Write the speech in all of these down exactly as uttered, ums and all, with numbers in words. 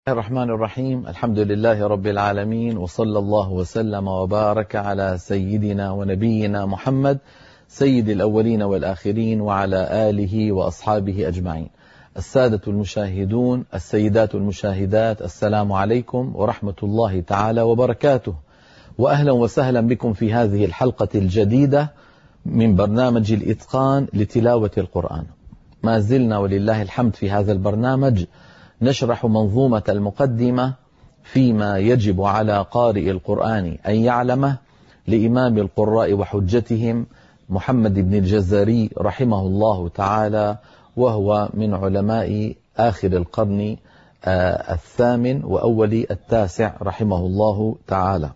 الرحمن الرحيم. الحمد لله رب العالمين، وصلى الله وسلم وبارك على سيدنا ونبينا محمد سيد الأولين والآخرين وعلى آله وأصحابه أجمعين. السادة المشاهدون، السيدات المشاهدات، السلام عليكم ورحمة الله تعالى وبركاته، وأهلا وسهلا بكم في هذه الحلقة الجديدة من برنامج الإتقان لتلاوة القرآن. ما زلنا ولله الحمد في هذا البرنامج نشرح منظومة المقدمة فيما يجب على قارئ القرآن أن يعلمه لإمام القراء وحجتهم محمد بن الجزري رحمه الله تعالى، وهو من علماء آخر القرن الثامن وأول التاسع رحمه الله تعالى.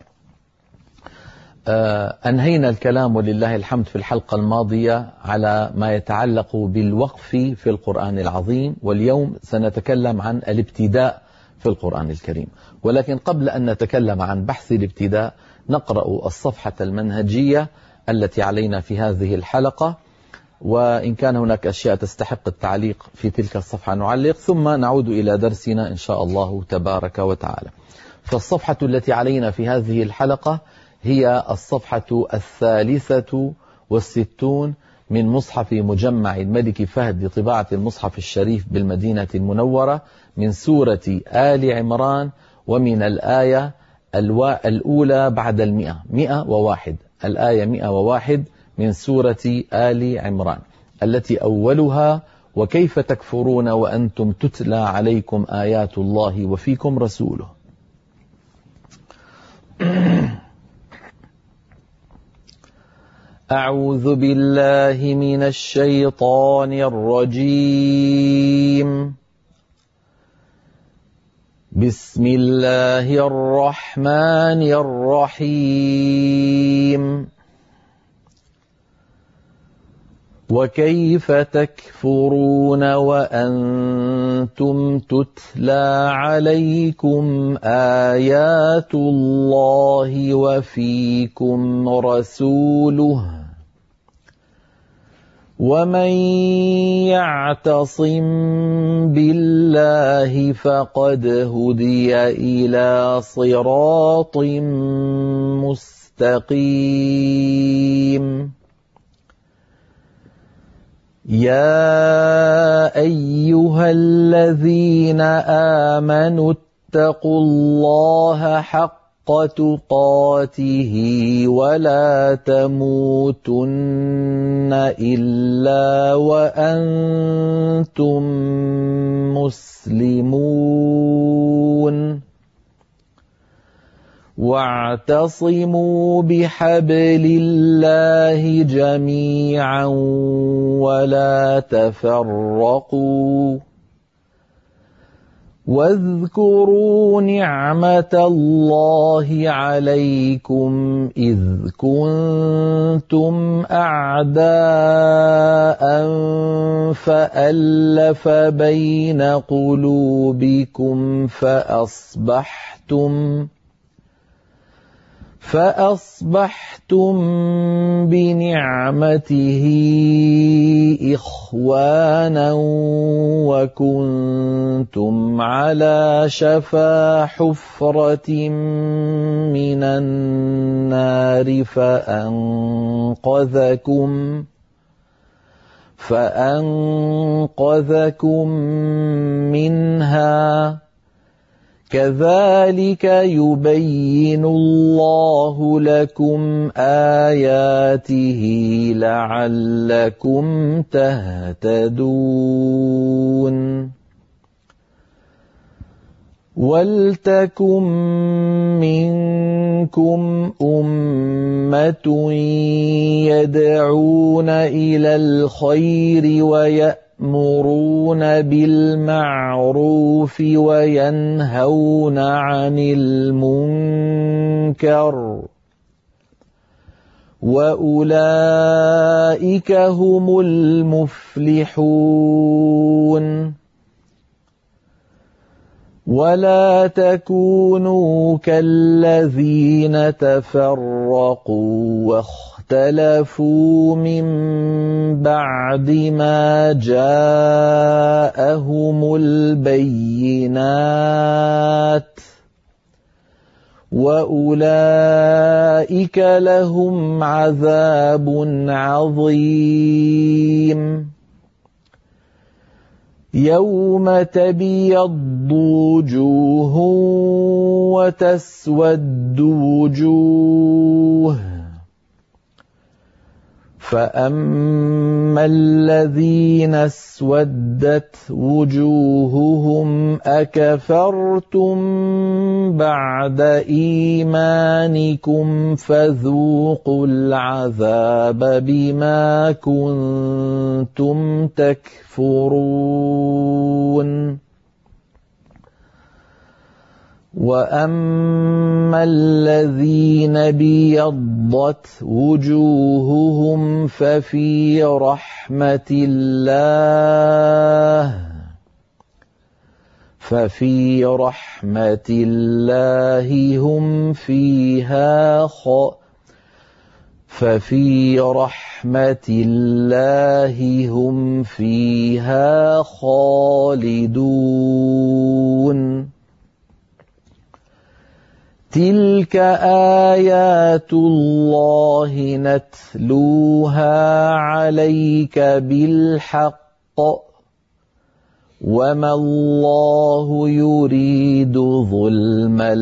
أنهينا الكلام ولله الحمد في الحلقة الماضية على ما يتعلق بالوقف في القرآن العظيم، واليوم سنتكلم عن الابتداء في القرآن الكريم. ولكن قبل أن نتكلم عن بحث الابتداء نقرأ الصفحة المنهجية التي علينا في هذه الحلقة، وإن كان هناك أشياء تستحق التعليق في تلك الصفحة نعلق، ثم نعود إلى درسنا إن شاء الله تبارك وتعالى. فالصفحة التي علينا في هذه الحلقة هي الصفحة الثالثة والستون من مصحف مجمع الملك فهد لطباعة المصحف الشريف بالمدينة المنورة، من سورة آل عمران، ومن الآية الأولى بعد المئة مئة وواحد الآية مئة وواحد من سورة آل عمران، التي أولها: وكيف تكفرون وأنتم تتلى عليكم آيات الله وفيكم رسوله. أعوذ بالله من الشيطان الرجيم. بسم الله الرحمن الرحيم. وكيف تكفرون وأنتم تتلى عليكم آيات الله وفيكم رسوله، ومن يعتصم بالله فقد هدي إلى صراط مستقيم. يا أيها الذين آمنوا اتقوا الله حق تقاته ولا تموتن إلا وأنتم مسلمون، واعتصموا بحبل الله جميعا ولا تفرقوا، واذكروا نعمة الله عليكم إذ كنتم أعداء فألف بين قلوبكم فأصبحتم فأصبحتم بنعمته إخوانا وكنتم على شفا حفرة من النار فأنقذكم فأنقذكم منها. كذلك يبين الله لكم آياته لعلكم تهتدون. ولتكن منكم أمة يدعون إلى الخير ويأمرون بالمعروف وينهون عن المنكر، وأولئك هم المفلحون. ولا تكونوا كالذين تفرقوا واختلفوا من بعد ما جاءهم البينات فأولئك لهم عذاب عظيم. يوم تبيض وجوه وتسود وجوه، فأما الذين اسودت وجوههم أكفرتم بعد إيمانكم فذوقوا العذاب بما كنتم تكفرون. وأما الذين بيضت وجوههم ففي رحمة الله ففي رحمة الله هم فيها خ ففي رحمة الله هم فيها خالدون. تلك آيات الله نتلوها عليك بالحق وما الله يريد ظلما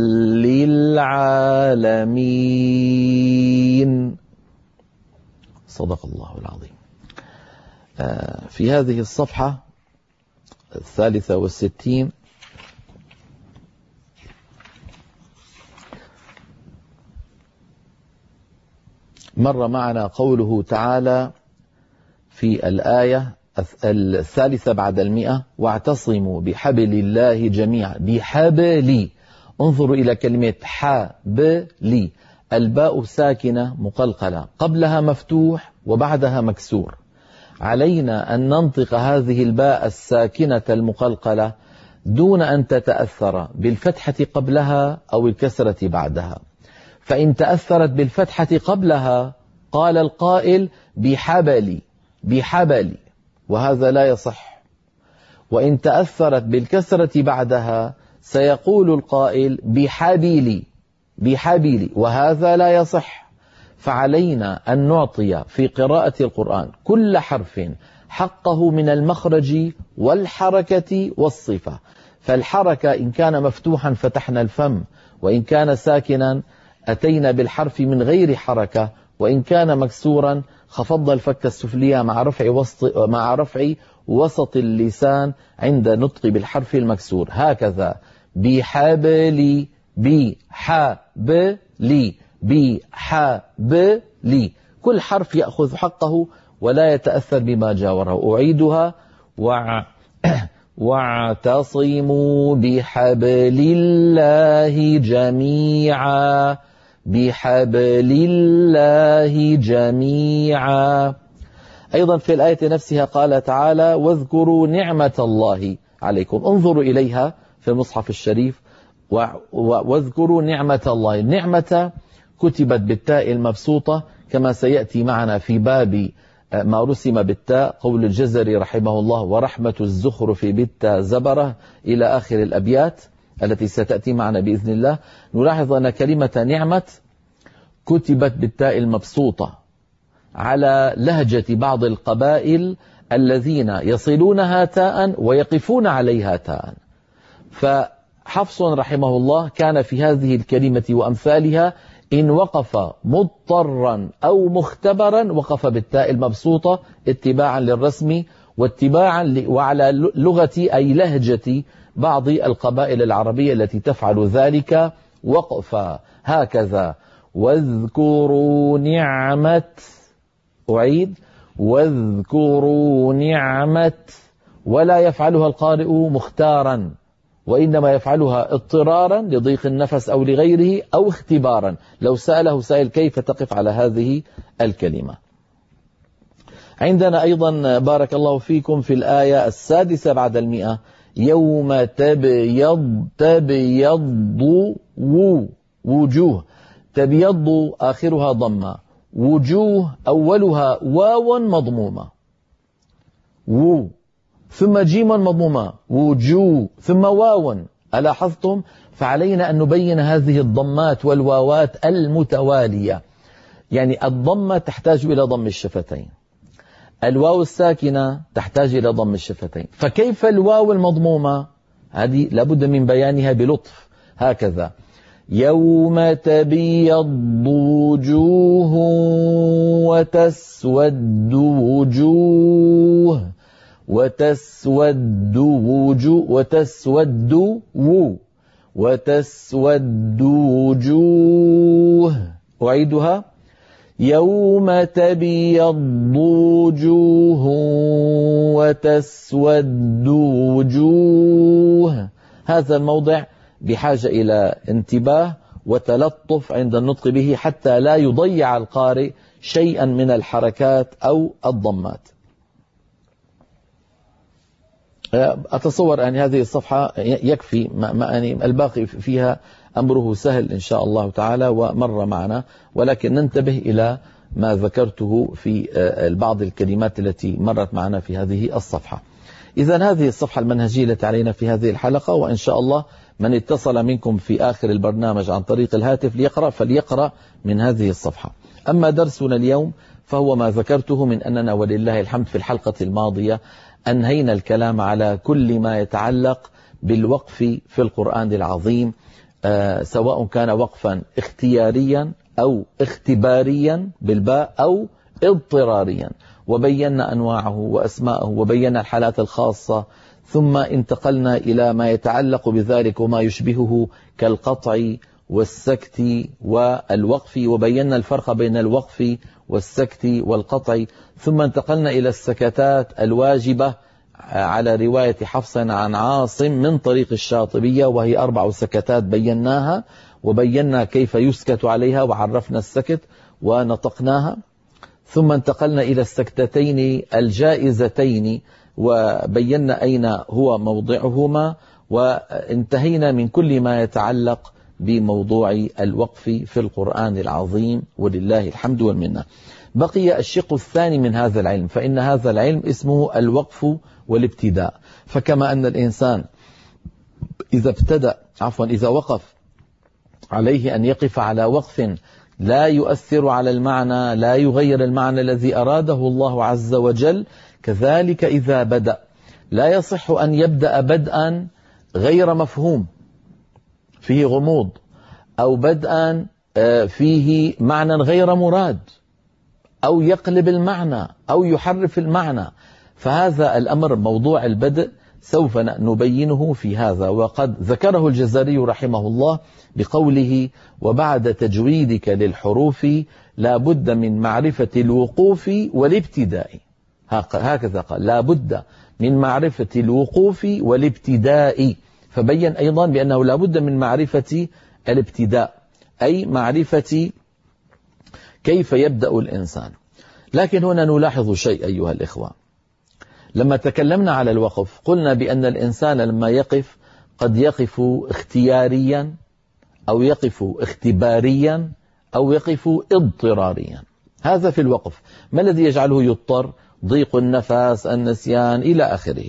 للعالمين. صدق الله العظيم. في هذه الصفحة الثالثة والستين مر معنا قوله تعالى في الآية الثالثة بعد المئة: واعتصموا بحبل الله جميعا. بحبل، انظروا إلى كلمة حبل، الباء ساكنة مقلقلة، قبلها مفتوح وبعدها مكسور. علينا أن ننطق هذه الباء الساكنة المقلقلة دون أن تتأثر بالفتحة قبلها أو الكسرة بعدها. فإن تأثرت بالفتحة قبلها قال القائل بحبل بحبل، وهذا لا يصح. وإن تأثرت بالكسرة بعدها سيقول القائل بحبل بحبل، وهذا لا يصح. فعلينا أن نعطي في قراءة القرآن كل حرف حقه من المخرج والحركة والصفة. فالحركة إن كان مفتوحا فتحنا الفم، وإن كان ساكنا أتينا بالحرف من غير حركة، وإن كان مكسورا خفضنا الفك السفلية مع رفع وسط مع رفع وسط اللسان عند نطق بالحرف المكسور. هكذا بحبل بحبل بحبل، كل حرف يأخذ حقه ولا يتأثر بما جاوره. أعيدها: وع واعتصموا بحبل الله جميعا بحبل الله جميعا. أيضا في الآية نفسها قال تعالى: واذكروا نعمة الله عليكم. انظروا إليها في المصحف الشريف: واذكروا نعمة الله. النعمة كتبت بالتاء المبسوطة كما سيأتي معنا في باب ما رسم بالتاء، قول الجزري رحمه الله: ورحمة الزخرف بالتاء زبرة، إلى آخر الأبيات التي ستأتي معنا بإذن الله. نلاحظ أن كلمة نعمة كتبت بالتاء المبسوطة على لهجة بعض القبائل الذين يصلونها تاء ويقفون عليها تاء. فحفص رحمه الله كان في هذه الكلمة وأمثالها إن وقف مضطرا أو مختبرا وقف بالتاء المبسوطة اتباعا للرسم واتباعا وعلى لغة أي لهجة بعض القبائل العربية التي تفعل ذلك وقفا. هكذا: واذكروا نعمة، أعيد: واذكروا نعمة، ولا يفعلها القارئ مختارا، وإنما يفعلها اضطرارا لضيق النفس أو لغيره أو اختبارا. لو سأله سائل كيف تقف على هذه الكلمة. عندنا أيضا بارك الله فيكم في الآية السادسة بعد المئة: يوم تبيض تبيض وجوه. تبيض آخرها ضمة، وجوه أولها واو مضمومة، و ثم جيم مضمومة، وجوه ثم واو ألاحظتم؟ فعلينا أن نبين هذه الضمات والواوات المتوالية. يعني الضمة تحتاج إلى ضم الشفتين، الواو الساكنة تحتاج إلى ضم الشفتين، فكيف الواو المضمومة؟ هذه لابد من بيانها بلطف. هكذا: يوم تبيض وجوه وتسود وجوه وتسود وجوه وتسود و وتسود وجوه. أعيدها: يوم تبيض وجوه وتسود وجوه. هذا الموضع بحاجة إلى انتباه وتلطف عند النطق به حتى لا يضيع القارئ شيئا من الحركات أو الضمات. أتصور أن هذه الصفحة يكفي، ما يعني الباقي فيها أمره سهل إن شاء الله تعالى ومر معنا، ولكن ننتبه إلى ما ذكرته في بعض الكلمات التي مرت معنا في هذه الصفحة. إذن هذه الصفحة المنهجية التي علينا في هذه الحلقة، وإن شاء الله من اتصل منكم في آخر البرنامج عن طريق الهاتف ليقرأ فليقرأ من هذه الصفحة. أما درسنا اليوم فهو ما ذكرته من أننا ولله الحمد في الحلقة الماضية أنهينا الكلام على كل ما يتعلق بالوقف في القرآن العظيم، آه سواء كان وقفا اختياريا أو اختباريا بالباء أو اضطراريا، وبينا أنواعه وأسماءه وبينا الحالات الخاصة، ثم انتقلنا إلى ما يتعلق بذلك وما يشبهه كالقطع والسكت والوقف، وبينا الفرق بين الوقف والسكت والقطع، ثم انتقلنا إلى السكتات الواجبة على رواية حفص عن عاصم من طريق الشاطبية، وهي أربع سكتات بيناها وبينا كيف يسكت عليها وعرفنا السكت ونطقناها. ثم انتقلنا إلى السكتتين الجائزتين وبينا أين هو موضعهما، وانتهينا من كل ما يتعلق بموضوع الوقف في القرآن العظيم ولله الحمد والمنة. بقي الشق الثاني من هذا العلم، فإن هذا العلم اسمه الوقف والابتداء. فكما أن الإنسان إذا ابتدأ عفوا إذا وقف عليه أن يقف على وقف لا يؤثر على المعنى، لا يغير المعنى الذي أراده الله عز وجل، كذلك إذا بدأ لا يصح أن يبدأ بدءا غير مفهوم فيه غموض، أو بدءا فيه معنى غير مراد، أو يقلب المعنى أو يحرف المعنى. فهذا الأمر موضوع البدء سوف نبينه في هذا، وقد ذكره الجزري رحمه الله بقوله: وبعد تجويدك للحروف لا بد من معرفة الوقوف والابتداء. هكذا قال: لا بد من معرفة الوقوف والابتداء. فبين أيضا بأنه لا بد من معرفة الابتداء، أي معرفة كيف يبدأ الإنسان. لكن هنا نلاحظ شيء أيها الإخوة، لما تكلمنا على الوقف قلنا بأن الإنسان لما يقف قد يقف اختياريا أو يقف اختباريا أو يقف اضطراريا. هذا في الوقف. ما الذي يجعله يضطر؟ ضيق النفس، النسيان، إلى آخره.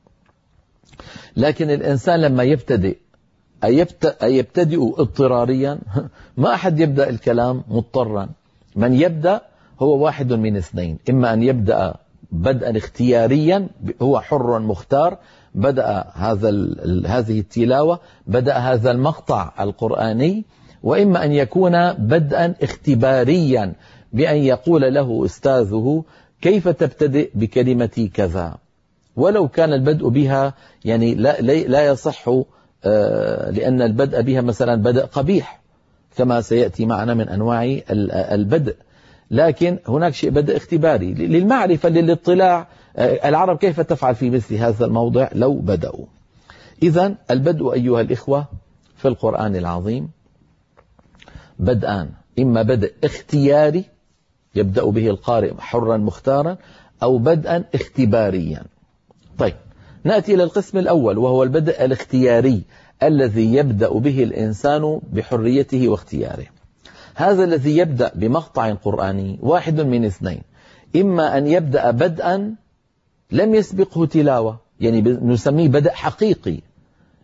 لكن الإنسان لما يبتدئ أي يبتدئ اضطراريا، ما أحد يبدأ الكلام مضطرا. من يبدأ هو واحد من اثنين: إما أن يبدأ بدءا اختياريا، هو حر مختار، بدأ هذا هذه التلاوة، بدأ هذا المقطع القرآني، وإما أن يكون بدءا اختباريا بأن يقول له أستاذه: كيف تبتدئ بكلمة كذا، ولو كان البدء بها يعني لا, لا يصح، لأن البدء بها مثلا بدء قبيح كما سيأتي معنا من أنواع البدء. لكن هناك شيء بدء اختباري للمعرفة للاطلاع، العرب كيف تفعل في مثل هذا الموضع لو بدأوا. إذن البدء أيها الإخوة في القرآن العظيم بدءان: إما بدء اختياري يبدأ به القارئ حرا مختارا، أو بدءا اختباريا. طيب، نأتي إلى القسم الأول وهو البدء الاختياري الذي يبدأ به الإنسان بحريته واختياره. هذا الذي يبدأ بمقطع قرآني واحد من اثنين: إما أن يبدأ بدءا لم يسبقه تلاوة، يعني نسميه بدء حقيقي،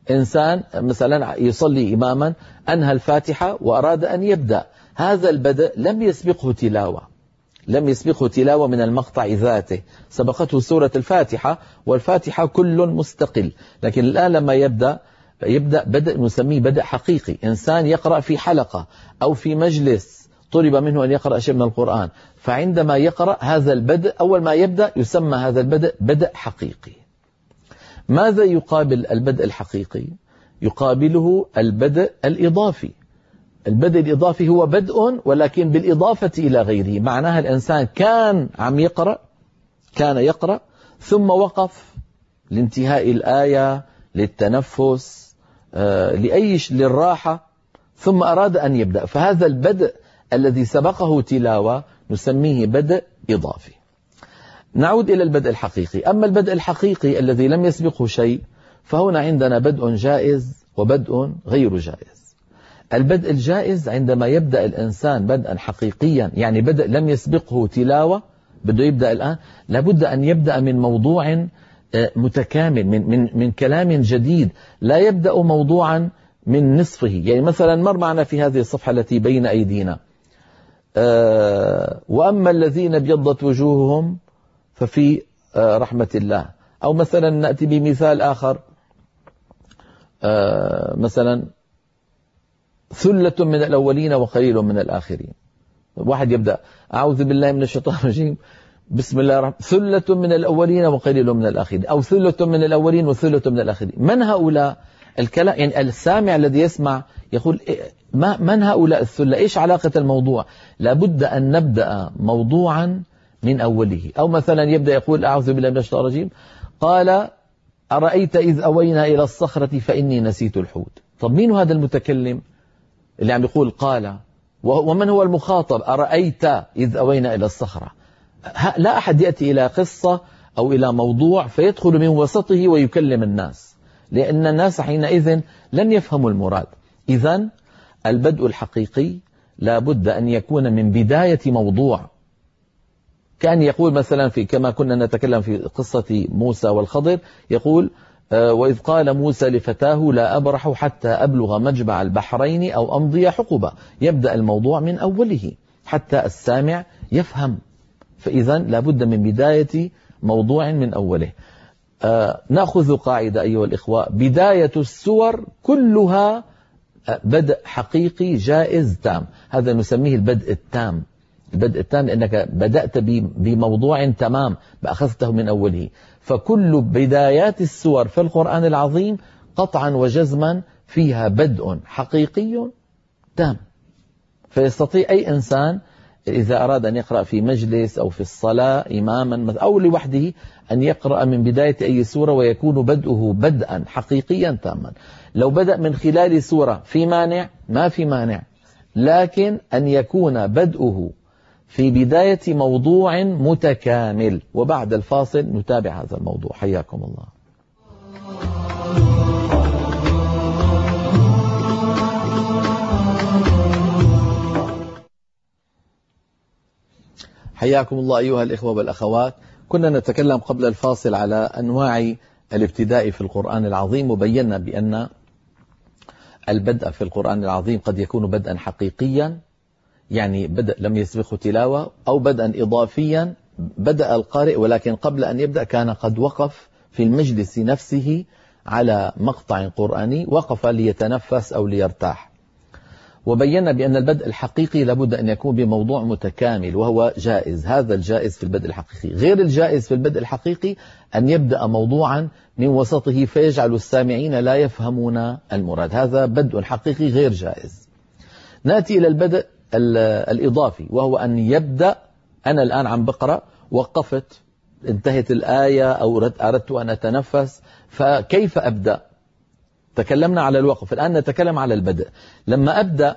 إنسان مثلا يصلي إماما، أنهى الفاتحة وأراد أن يبدأ، هذا البدء لم يسبقه تلاوة، لم يسبقه تلاوة من المقطع ذاته، سبقته سورة الفاتحة، والفاتحة كل مستقل. لكن الآن لما يبدأ يبدأ بدء نسميه بدء حقيقي، إنسان يقرأ في حلقة أو في مجلس طلب منه أن يقرأ شيء من القرآن، فعندما يقرأ هذا البدء أول ما يبدأ يسمى هذا البدء بدء حقيقي. ماذا يقابل البدء الحقيقي؟ يقابله البدء الإضافي. البدء الإضافي هو بدء ولكن بالإضافة إلى غيره، معناها الإنسان كان عم يقرأ كان يقرأ ثم وقف لانتهاء الآية، للتنفس، آه، لأي شيء، للراحة، ثم أراد أن يبدأ، فهذا البدء الذي سبقه تلاوة نسميه بدء إضافي. نعود إلى البدء الحقيقي. أما البدء الحقيقي الذي لم يسبقه شيء، فهنا عندنا بدء جائز وبدء غير جائز. البدء الجائز عندما يبدأ الإنسان بدءا حقيقيا، يعني بدء لم يسبقه تلاوة، بده يبدأ الآن، لابد أن يبدأ من موضوع متكامل، من, من, من كلام جديد، لا يبدأ موضوعا من نصفه. يعني مثلا مر معنا في هذه الصفحة التي بين أيدينا أه وأما الذين ابيضت وجوههم ففي أه رحمة الله. أو مثلا نأتي بمثال آخر، أه مثلا ثلة من الأولين وقليل من الآخرين. واحد يبدأ أعوذ بالله من الشيطان الرجيم بسم الله الرحمن، ثلة من الأولين وقليل من الآخرين، أو ثلة من الأولين وثلة من الآخرين. من هؤلاء الكلام؟ يعني السامع الذي يسمع يقول ما من هؤلاء الثلة؟ إيش علاقة الموضوع؟ لابد أن نبدأ موضوعا من أوله. أو مثلا يبدأ يقول أعوذ بالله من الشيطان الرجيم، قال أرأيت إذ أوينا إلى الصخرة فإني نسيت الحوت. طب مين هذا المتكلم اللي عم يقول قال؟ ومن هو المخاطب؟ أرأيت إذ أوينا إلى الصخرة. لا أحد يأتي إلى قصة أو إلى موضوع فيدخل من وسطه ويكلم الناس، لأن الناس حينئذ لن يفهموا المراد. إذن البدء الحقيقي لا بد أن يكون من بداية موضوع. كان يقول مثلا في كما كنا نتكلم في قصة موسى والخضر، يقول وإذ قال موسى لفتاه لا أبرح حتى أبلغ مجمع البحرين أو أمضي حقبة. يبدأ الموضوع من أوله حتى السامع يفهم. فإذا لابد من بداية موضوع من أوله. آه نأخذ قاعدة أيها الإخوة، بداية السور كلها بدء حقيقي جائز تام. هذا نسميه البدء التام. البدء التام لأنك بدأت بموضوع تمام أخذته من أوله. فكل بدايات السور في القرآن العظيم قطعا وجزما فيها بدء حقيقي تام. فيستطيع أي إنسان إذا أراد أن يقرأ في مجلس أو في الصلاة إماما أو لوحده أن يقرأ من بداية أي سورة ويكون بدءه بدءا حقيقيا تاما. لو بدأ من خلال سورة في مانع؟ ما في مانع، لكن أن يكون بدءه في بداية موضوع متكامل. وبعد الفاصل نتابع هذا الموضوع. حياكم الله. حياكم الله أيها الإخوة والأخوات. كنا نتكلم قبل الفاصل على أنواع الابتداء في القرآن العظيم، وبينا بأن البدء في القرآن العظيم قد يكون بدءا حقيقيا، يعني بدء لم يسبقه تلاوة، أو بدءا إضافيا بدأ القارئ ولكن قبل أن يبدأ كان قد وقف في المجلس نفسه على مقطع قرآني، وقف ليتنفس أو ليرتاح. وبينا بأن البدء الحقيقي لابد أن يكون بموضوع متكامل وهو جائز. هذا الجائز في البدء الحقيقي. غير الجائز في البدء الحقيقي أن يبدأ موضوعا من وسطه فيجعل السامعين لا يفهمون المراد. هذا بدء حقيقي غير جائز. نأتي إلى البدء الإضافي، وهو أن يبدأ أنا الآن عم بقرأ، وقفت، انتهت الآية أو أردت أن أتنفس، فكيف أبدأ؟ تكلمنا على الوقف، الآن نتكلم على البدء. لما أبدأ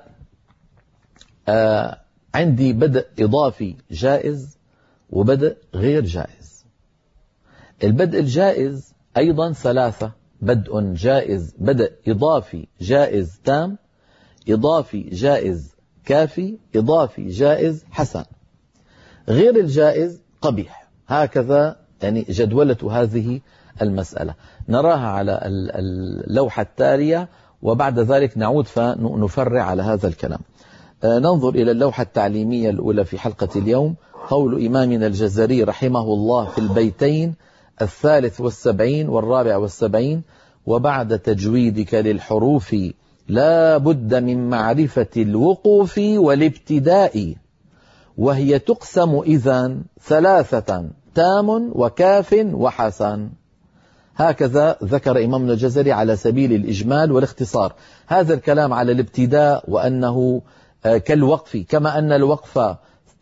آه عندي بدء إضافي جائز وبدء غير جائز. البدء الجائز أيضا ثلاثة: بدء جائز، بدء إضافي جائز تام، إضافي جائز كافي، إضافي جائز حسن. غير الجائز قبيح. هكذا يعني جدولة هذه المسألة. نراها على اللوحة التالية وبعد ذلك نعود فنفرع على هذا الكلام. ننظر إلى اللوحة التعليمية الأولى في حلقة اليوم. قول إمامنا الجزري رحمه الله في البيتين الثالث والسبعين والرابع والسبعين: وبعد تجويدك للحروف لا بد من معرفة الوقوف والابتداء، وهي تقسم إذن ثلاثة: تام وكاف وحسن. هكذا ذكر إمامنا الجزري على سبيل الإجمال والاختصار هذا الكلام على الابتداء، وأنه كالوقف، كما أن الوقف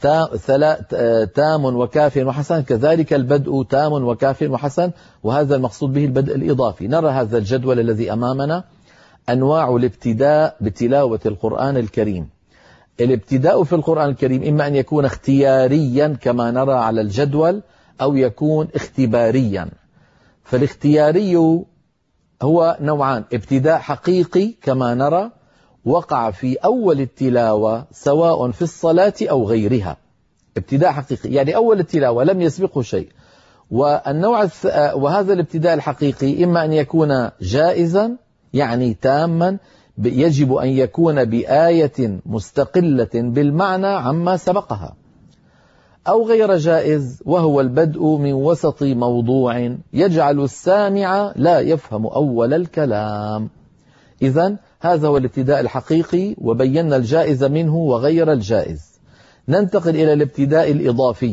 تام وكاف وحسن، كذلك البدء تام وكاف وحسن، وهذا المقصود به البدء الإضافي. نرى هذا الجدول الذي أمامنا: أنواع الابتداء بتلاوة القرآن الكريم. الابتداء في القرآن الكريم إما أن يكون اختياريا كما نرى على الجدول، أو يكون اختباريا. فالاختياري هو نوعان: ابتداء حقيقي كما نرى وقع في أول التلاوة سواء في الصلاة أو غيرها، ابتداء حقيقي يعني أول التلاوة لم يسبقه شيء. والنوع وهذا الابتداء الحقيقي إما أن يكون جائزا يعني تاما، يجب أن يكون بآية مستقلة بالمعنى عما سبقها، أو غير جائز وهو البدء من وسط موضوع يجعل السامع لا يفهم أول الكلام. إذن هذا هو الابتداء الحقيقي، وبينا الجائز منه وغير الجائز. ننتقل إلى الابتداء الإضافي.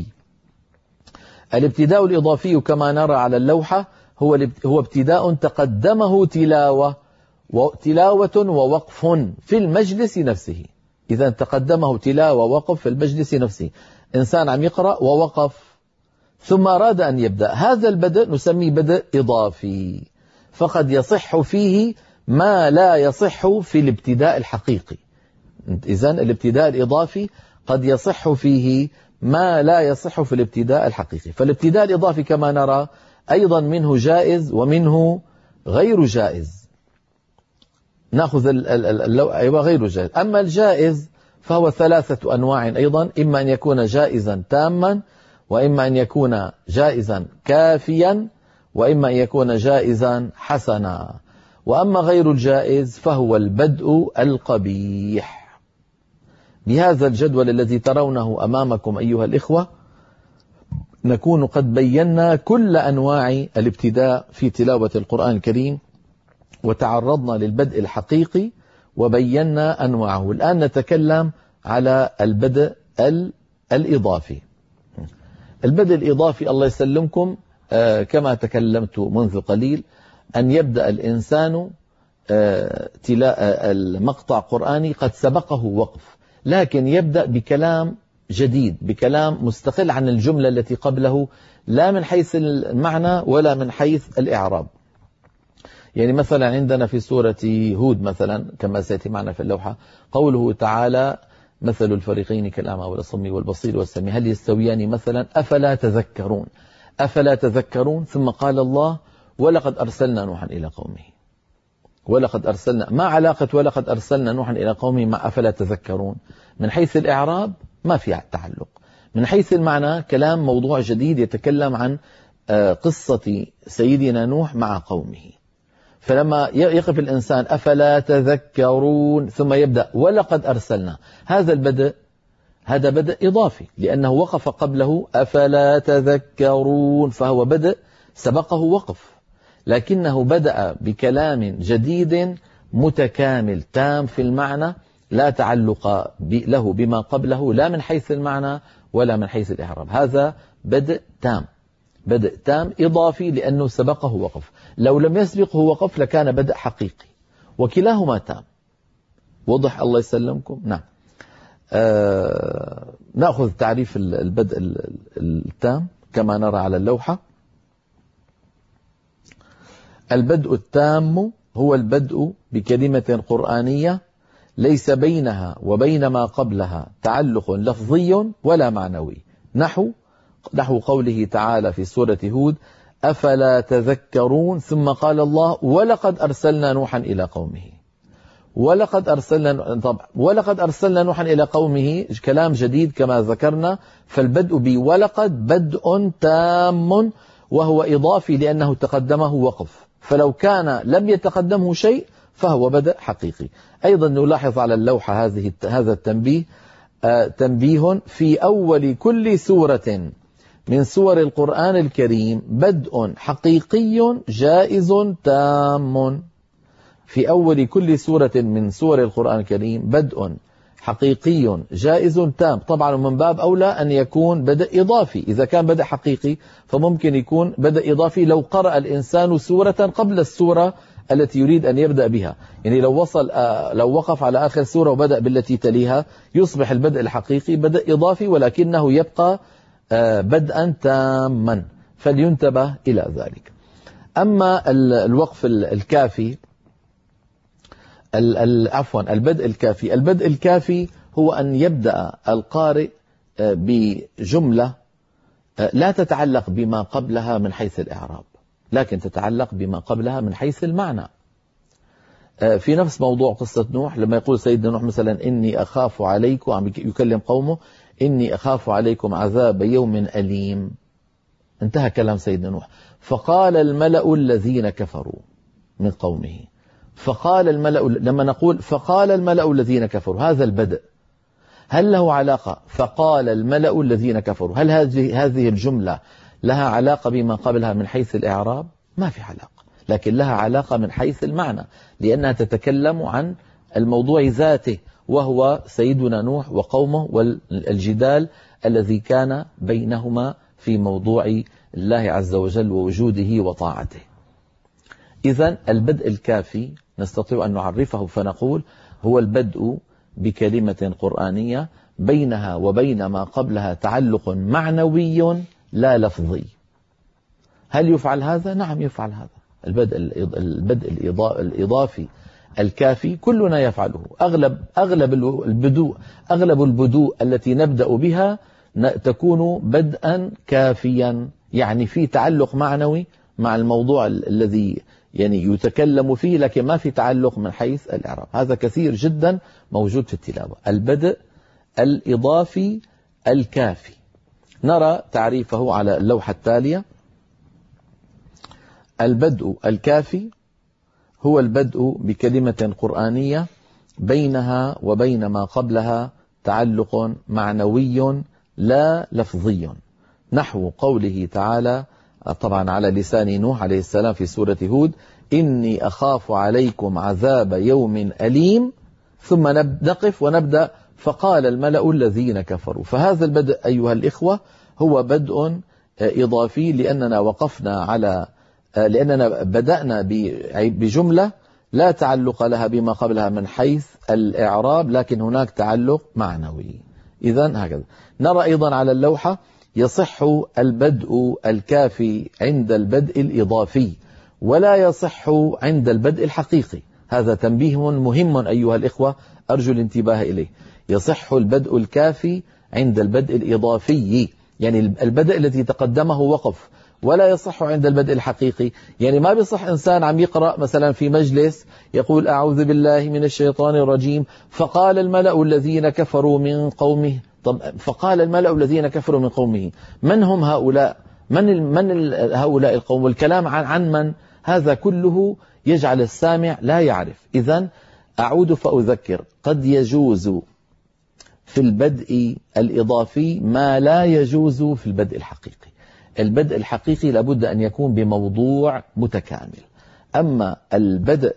الابتداء الإضافي كما نرى على اللوحة هو هو ابتداء تقدمه تلاوة وتلاوة ووقف في المجلس نفسه. إذا تقدمه تلاوة ووقف في المجلس نفسه، إنسان عم يقرأ ووقف ثم أراد أن يبدأ، هذا البدء نسميه بدء إضافي، فقد يصح فيه ما لا يصح في الابتداء الحقيقي. إذن الابتداء الإضافي قد يصح فيه ما لا يصح في الابتداء الحقيقي. فالابتداء الإضافي كما نرى أيضا منه جائز ومنه غير جائز. نأخذ أيوة غير جائز. أما الجائز فهو ثلاثة أنواع أيضا: إما أن يكون جائزا تاما، وإما أن يكون جائزا كافيا، وإما أن يكون جائزا حسنا. وأما غير الجائز فهو البدء القبيح. بهذا الجدول الذي ترونه أمامكم أيها الإخوة نكون قد بينا كل أنواع الابتداء في تلاوة القرآن الكريم، وتعرضنا للبدء الحقيقي وبينا أنواعه. الآن نتكلم على البدء الإضافي. البدء الإضافي الله يسلمكم آه كما تكلمت منذ قليل، أن يبدأ الإنسان آه تلا المقطع قرآني قد سبقه وقف، لكن يبدأ بكلام جديد، بكلام مستقل عن الجملة التي قبله، لا من حيث المعنى ولا من حيث الإعراب. يعني مثلا عندنا في سورة هود مثلا كما سيأتي معنا في اللوحة قوله تعالى: مثل الفريقين كالأعمى والأصم والبصير والسميع هل يستويان مثلا أفلا تذكرون. أفلا تذكرون، ثم قال الله: ولقد أرسلنا نوحا إلى قومه. ولقد أرسلنا، ما علاقة ولقد أرسلنا نوحا إلى قومه مع أفلا تذكرون؟ من حيث الإعراب ما في تعلق، من حيث المعنى كلام موضوع جديد يتكلم عن قصة سيدنا نوح مع قومه. فلما يقف الإنسان أفلا تذكرون ثم يبدأ ولقد أرسلنا، هذا البدء هذا بدء إضافي، لأنه وقف قبله أفلا تذكرون، فهو بدء سبقه وقف، لكنه بدأ بكلام جديد متكامل تام في المعنى، لا تعلق له بما قبله لا من حيث المعنى ولا من حيث الإعراب. هذا بدء تام، بدء تام إضافي لأنه سبقه وقف. لو لم يسبقه وقف لكان بدء حقيقي، وكلاهما تام. وضح الله يسلمكم؟ نعم. آه نأخذ تعريف البدء التام كما نرى على اللوحة. البدء التام هو البدء بكلمة قرآنية ليس بينها وبين ما قبلها تعلق لفظي ولا معنوي، نحو نحو قوله تعالى في سورة هود: أفلا تذكرون، ثم قال الله: ولقد أرسلنا نوحا إلى قومه. ولقد أرسلنا طبعا ولقد أرسلنا نوحا إلى قومه كلام جديد كما ذكرنا، فالبدء بولقد بدء تام، وهو إضافي لأنه تقدمه وقف، فلو كان لم يتقدمه شيء فهو بدء حقيقي. أيضا نلاحظ على اللوحة هذه هذا التنبيه، آه تنبيه: في أول كل سورة من سور القرآن الكريم بدء حقيقي جائز تام. في أول كل سورة من سور القرآن الكريم بدء حقيقي جائز تام. طبعا من باب أولى أن يكون بدء إضافي. إذا كان بدء حقيقي فممكن يكون بدء إضافي لو قرأ الإنسان سورة قبل السورة التي يريد أن يبدأ بها. يعني لو وصل لو وقف على آخر سورة وبدأ بالتي تليها يصبح البدء الحقيقي بدء إضافي، ولكنه يبقى بدءا تاما، فلينتبه إلى ذلك. أما الوقف الكافي، عفوا البدء الكافي، البدء الكافي هو أن يبدأ القارئ بجملة لا تتعلق بما قبلها من حيث الإعراب، لكن تتعلق بما قبلها من حيث المعنى. في نفس موضوع قصة نوح، لما يقول سيدنا نوح مثلا إني أخاف عليكم، عم يكلم قومه، إني أخاف عليكم عذاب يوم أليم، انتهى كلام سيدنا نوح. فقال الملأ الذين كفروا من قومه، فقال الملأ، لما نقول فقال الملأ الذين كفروا، هذا البدء هل له علاقة؟ فقال الملأ الذين كفروا، هل هذه هذه الجملة لها علاقة بما قبلها من حيث الإعراب؟ ما في علاقة، لكن لها علاقة من حيث المعنى، لأنها تتكلم عن الموضوع ذاته، وهو سيدنا نوح وقومه والجدال الذي كان بينهما في موضوع الله عز وجل ووجوده وطاعته. إذن البدء الكافي نستطيع أن نعرفه فنقول هو البدء بكلمة قرآنية بينها وبين ما قبلها تعلق معنوي لا لفظي. هل يفعل هذا؟ نعم يفعل هذا. البدء البدء الإضافي الكافي كلنا يفعله. أغلب أغلب البدوء أغلب البدوء التي نبدأ بها تكون بدءا كافيا، يعني في تعلق معنوي مع الموضوع الذي يعني يتكلم فيه، لكن ما في تعلق من حيث الإعراب. هذا كثير جدا موجود في التلاوة، البدء الإضافي الكافي. نرى تعريفه على اللوحة التالية. البدء الكافي هو البدء بكلمة قرآنية بينها وبين ما قبلها تعلق معنوي لا لفظي، نحو قوله تعالى طبعا على لسان نوح عليه السلام في سورة هود: إني أخاف عليكم عذاب يوم أليم، ثم نقف ونبدأ فقال الملأ الذين كفروا. فهذا البدء أيها الإخوة هو بدء إضافي، لأننا وقفنا على لأننا بدأنا بجملة لا تعلق لها بما قبلها من حيث الإعراب، لكن هناك تعلق معنوي. إذن هكذا. نرى أيضا على اللوحة: يصح البدء الكافي عند البدء الإضافي، ولا يصح عند البدء الحقيقي. هذا تنبيه مهم أيها الإخوة، أرجو الانتباه إليه. يصح البدء الكافي عند البدء الإضافي، يعني البدء الذي تقدمه وقف، ولا يصح عند البدء الحقيقي. يعني ما بيصح إنسان عم يقرأ مثلا في مجلس يقول أعوذ بالله من الشيطان الرجيم فقال الملأ الذين كفروا من قومه. طب فقال الملأ الذين كفروا من قومه، من هم هؤلاء؟ من من هؤلاء القوم؟ والكلام عن عن من؟ هذا كله يجعل السامع لا يعرف. إذن أعود فأذكر: قد يجوز في البدء الإضافي ما لا يجوز في البدء الحقيقي. البدء الحقيقي لابد أن يكون بموضوع متكامل، أما البدء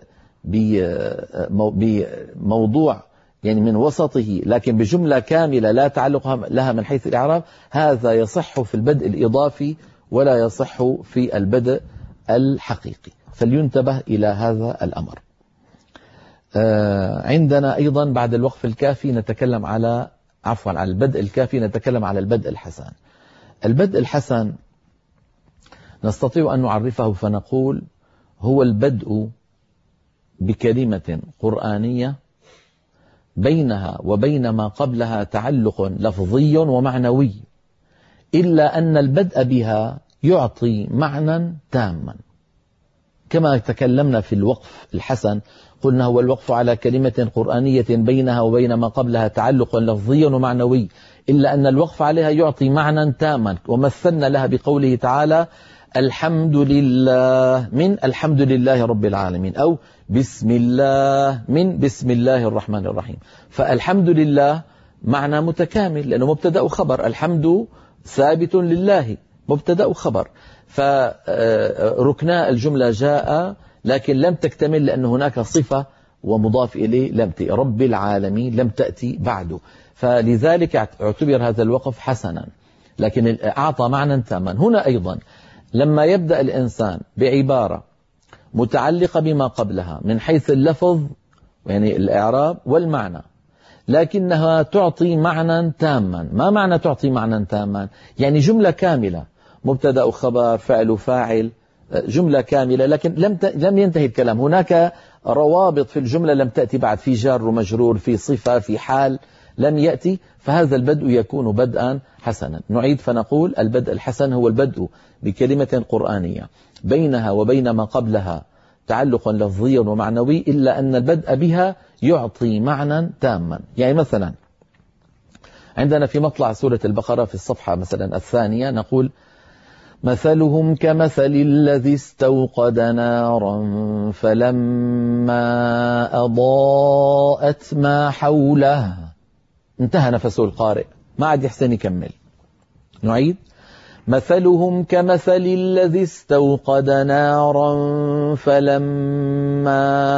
بموضوع يعني من وسطه لكن بجملة كاملة لا تعلق لها من حيث الإعراب، هذا يصح في البدء الإضافي ولا يصح في البدء الحقيقي، فلينتبه إلى هذا الأمر. عندنا أيضا بعد الوقف الكافي نتكلم على عفوا على البدء الكافي نتكلم على البدء الحسن. البدء الحسن نستطيع أن نعرفه فنقول هو البدء بكلمة قرآنية بينها وبين ما قبلها تعلق لفظي ومعنوي، إلا أن البدء بها يعطي معنى تاما. كما تكلمنا في الوقف الحسن قلنا هو الوقف على كلمة قرآنية بينها وبين ما قبلها تعلق لفظي ومعنوي، إلا أن الوقف عليها يعطي معنى تاما، ومثلنا لها بقوله تعالى الحمد لله من الحمد لله رب العالمين، أو بسم الله من بسم الله الرحمن الرحيم. فالحمد لله معنى متكامل لأنه مبتدأ وخبر، الحمد ثابت لله مبتدأ وخبر، فركنا الجملة جاء لكن لم تكتمل لأن هناك صفة ومضاف إليه لم تأتي، رب العالمين لم تأتي بعده، فلذلك اعتبر هذا الوقف حسنا، لكن أعطى معنى تاما. هنا أيضا لما يبدأ الإنسان بعبارة متعلقة بما قبلها من حيث اللفظ يعني الإعراب والمعنى، لكنها تعطي معنى تاما. ما معنى تعطي معنى تاما؟ يعني جملة كاملة، مبتدأ وخبر فعل وفاعل، جملة كاملة، لكن لم لم ينتهي الكلام، هناك روابط في الجملة لم تأتي بعد، في جار ومجرور، في صفة، في حال لم يأتي، فهذا البدء يكون بدءا حسنا. نعيد فنقول البدء الحسن هو البدء بكلمة قرآنية بينها وبين ما قبلها تعلق لفظي ومعنوي، إلا أن البدء بها يعطي معنى تاما. يعني مثلا عندنا في مطلع سورة البقرة في الصفحة مثلا الثانية نقول مثلهم كمثل الذي استوقد نارا فلما أضاءت ما حوله، انتهى نفسه القارئ ما عاد يحسن يكمل. نعيد مثلهم كمثل الذي استوقد نارا فلما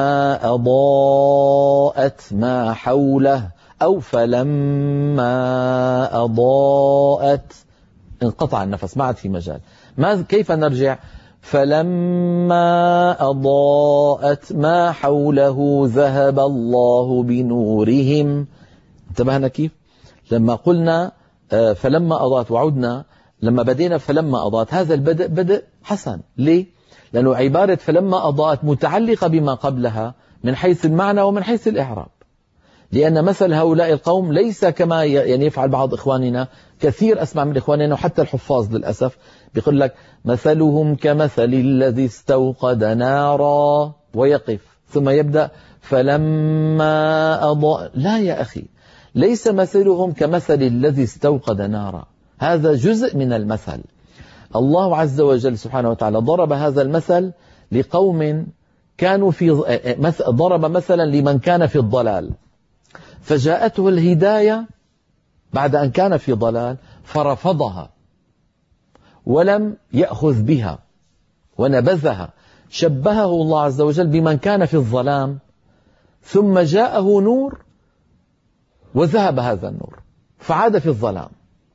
أضاءت ما حوله، أو فلما أضاءت، انقطع النفس ما عاد في مجال. ما كيف نرجع؟ فلما أضاءت ما حوله ذهب الله بنورهم. انتبهنا كيف؟ لما قلنا فلما أضاءت وعدنا لما بدينا فلما أضاءت، هذا البدء بدء حسن. ليه؟ لأنه عبارة فلما أضاءت متعلقة بما قبلها من حيث المعنى ومن حيث الإعراب، لأن مثل هؤلاء القوم ليس كما يعني يفعل بعض إخواننا، كثير أسمع من إخواننا وحتى الحفاظ للأسف بيقول لك مثلهم كمثل الذي استوقد نارا ويقف ثم يبدأ فلما أضاء. لا يا أخي، ليس مثلهم كمثل الذي استوقد نارا، هذا جزء من المثل. الله عز وجل سبحانه وتعالى ضرب هذا المثل لقوم كانوا في ضرب مثلا لمن كان في الضلال، فجاءته الهداية بعد أن كان في ضلال فرفضها ولم يأخذ بها ونبذها. شبهه الله عز وجل بمن كان في الظلام ثم جاءه نور وذهب هذا النور فعاد في الظلام.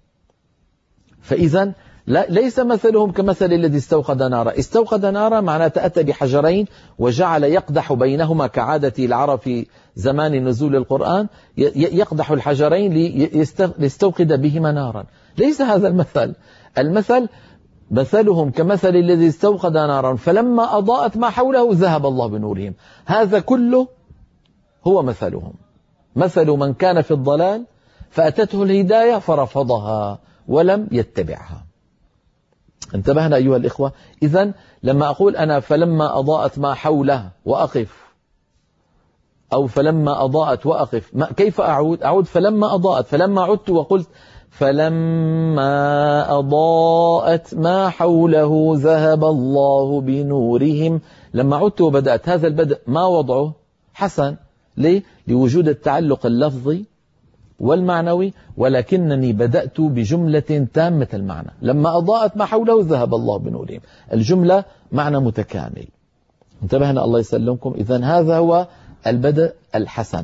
فإذا ليس مثلهم كمثل الذي استوقد نارا. استوقد نارا معناه أتى بحجرين وجعل يقدح بينهما كعادة العرب في زمان نزول القرآن، يقدح الحجرين ليستوقد بهما نارا. ليس هذا المثل. المثل مثلهم كمثل الذي استوقد نارا فلما أضاءت ما حوله ذهب الله بنورهم. هذا كله هو مثلهم، مثل من كان في الضلال فأتته الهداية فرفضها ولم يتبعها. انتبهنا أيها الإخوة؟ إذن لما أقول أنا فلما أضاءت ما حوله وأقف، أو فلما أضاءت وأقف، كيف أعود؟ أعود فلما أضاءت، فلما عدت وقلت فلما أضاءت ما حوله ذهب الله بنورهم. لما عدت وبدأت، هذا البدء ما وضعه حسن. ليه؟ لوجود التعلق اللفظي والمعنوي، ولكنني بدأت بجملة تامة المعنى. لما أضاءت ما حوله ذهب الله بنورهم، الجملة معنى متكامل. انتبهنا الله يسلمكم. إذن هذا هو البدء الحسن.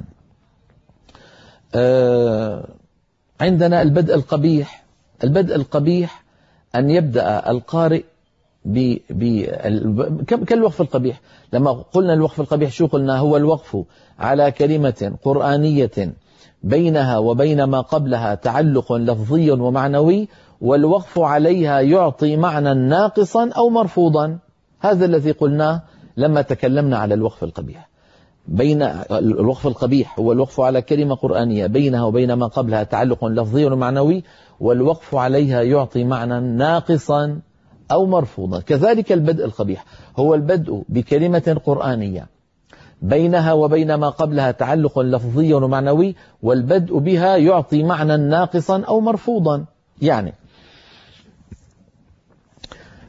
آه عندنا البدء القبيح. البدء القبيح أن يبدأ القارئ ب ب كالوقف القبيح. لما قلنا الوقف القبيح شو قلنا؟ هو الوقف على كلمة قرآنية بينها وبين ما قبلها تعلق لفظي ومعنوي، والوقف عليها يعطي معنى ناقصا أو مرفوضا. هذا الذي قلناه لما تكلمنا على الوقف القبيح. بين الوقف القبيح هو الوقف على كلمة قرآنية بينها وبين ما قبلها تعلق لفظي ومعنوي، والوقف عليها يعطي معنى ناقصا أو مرفوضا. كذلك البدء القبيح هو البدء بكلمة قرآنية بينها وبين ما قبلها تعلق لفظي ومعنوي، والبدء بها يعطي معنى ناقصا أو مرفوضا. يعني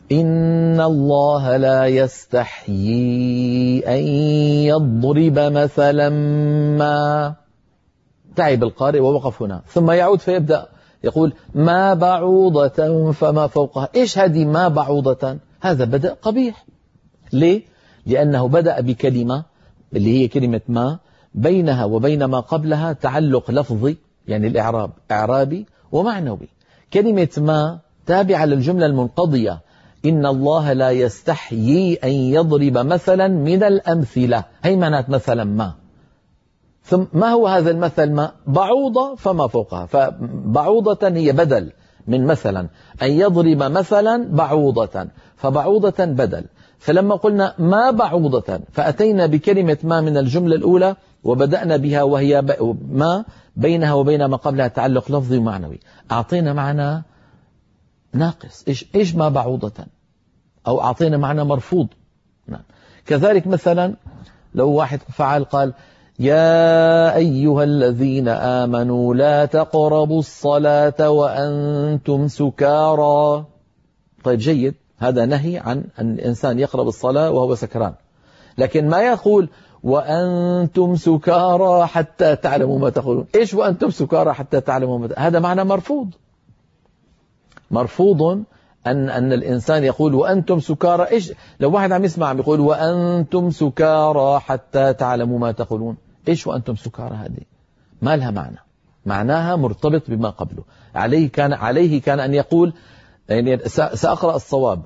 إن الله لا يستحيي أن يضرب مثلا ما. تعب القارئ ووقف هنا، ثم يعود فيبدأ يقول ما بعوضة فما فوقها. إيش هذه ما بعوضة؟ هذا بدأ قبيح. ليه؟ لأنه بدأ بكلمة اللي هي كلمة ما بينها وبين ما قبلها تعلق لفظي، يعني الإعراب إعرابي ومعنوي. كلمة ما تابعة للجملة المنقضية إن الله لا يستحيي أن يضرب مثلا من الأمثلة. هي معنات مثلا ما. ثم ما هو هذا المثل؟ ما بعوضة فما فوقها. فبعوضة هي بدل من مثلا، أن يضرب مثلا بعوضة، فبعوضة بدل. فلما قلنا ما بعوضة فأتينا بكلمة ما من الجملة الأولى وبدأنا بها، وهي ما بينها وبين ما قبلها تعلق لفظي ومعنوي، أعطينا معنى ناقص. إيش, إيش ما بعوضة؟ أو أعطينا معنى مرفوض. نعم. كذلك مثلا لو واحد فعل قال يا أيها الذين آمنوا لا تقربوا الصلاة وأنتم سكارى. طيب جيد، هذا نهي عن أن الإنسان يقرب الصلاة وهو سكران، لكن ما يقول وأنتم سكارى حتى تعلموا ما تقولون. إيش وأنتم سكارى حتى تعلموا ما تقولون؟ هذا معنى مرفوض. مرفوض أن أن الإنسان يقول وأنتم سكارى. إيش لو واحد عم يسمع عم يقول وأنتم سكارى حتى تعلموا ما تقولون؟ إيش وأنتم سكارى؟ هذه ما لها معنى، معناها مرتبط بما قبله. عليه كان عليه كان أن يقول، يعني سأقرأ الصواب،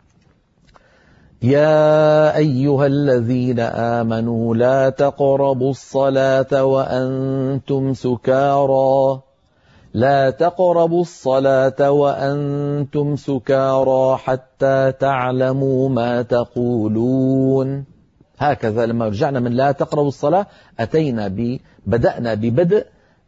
يا أيها الذين آمنوا لا تقربوا الصلاة وأنتم سكارى، لا تقربوا الصلاة وأنتم سكارى حتى تعلموا ما تقولون. هكذا لما رجعنا من لا تقربوا الصلاة أتينا ب بدأنا ببدء،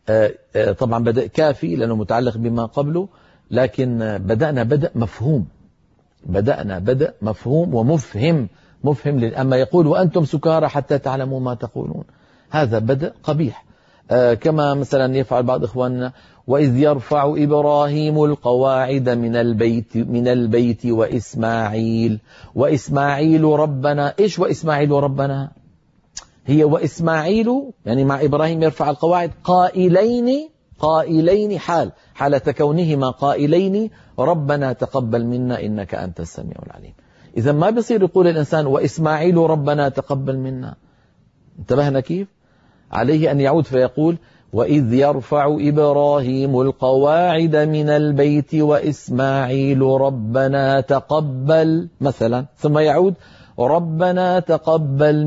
طبعا بدء كافي لأنه متعلق بما قبله، لكن بدأنا بدء مفهوم، بدأنا بدء مفهوم ومفهم مفهم. أما يقول وأنتم سكارى حتى تعلموا ما تقولون، هذا بدء قبيح. كما مثلا يفعل بعض إخواننا وإذ يرفع إبراهيم القواعد من البيت من البيت وإسماعيل وإسماعيل ربنا. إيش وإسماعيل ربنا؟ هي وإسماعيل يعني مع إبراهيم يرفع القواعد قائلين قائلين حال حالة كونهما قائلين ربنا تقبل منا إنك أنت السميع العليم. إذا ما بيصير يقول الإنسان وإسماعيل ربنا تقبل منا. انتبهنا كيف؟ عليه أن يعود فيقول وإذ يرفع إبراهيم القواعد من البيت وإسماعيل ربنا تقبل مثلا، ثم يعود ربنا تقبل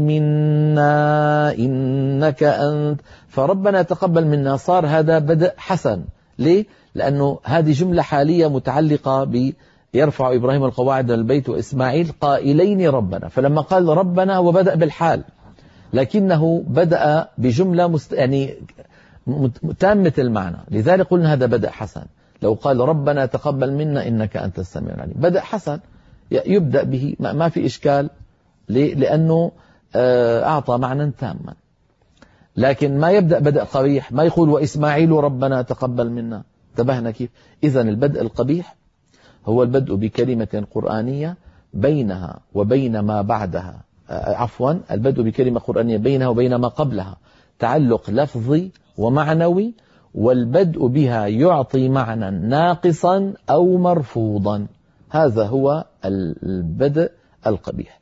منا إنك أنت. فربنا تقبل منا صار هذا بدء حسن. ليه؟ لأنه هذه جملة حالية متعلقة ب يرفع إبراهيم القواعد من البيت وإسماعيل قائلين ربنا، فلما قال ربنا هو بدأ بالحال، لكنه بدأ بجملة مست... يعني تامة المعنى، لذلك قلنا هذا بدأ حسن. لو قال ربنا تقبل منا إنك أنت السميع العليم بدأ حسن يبدأ به، ما في إشكال. ليه؟ لأنه أعطى معنى تاما. لكن ما يبدأ بدأ قبيح، ما يقول وإسماعيل ربنا تقبل منا. انتبهنا كيف؟ إذن البدء القبيح هو البدء بكلمة قرآنية بينها وبين ما بعدها، عفوا البدء بكلمة قرآنية بينها وبين ما قبلها تعلق لفظي ومعنوي، والبدء بها يعطي معنى ناقصا أو مرفوضا. هذا هو البدء القبيح.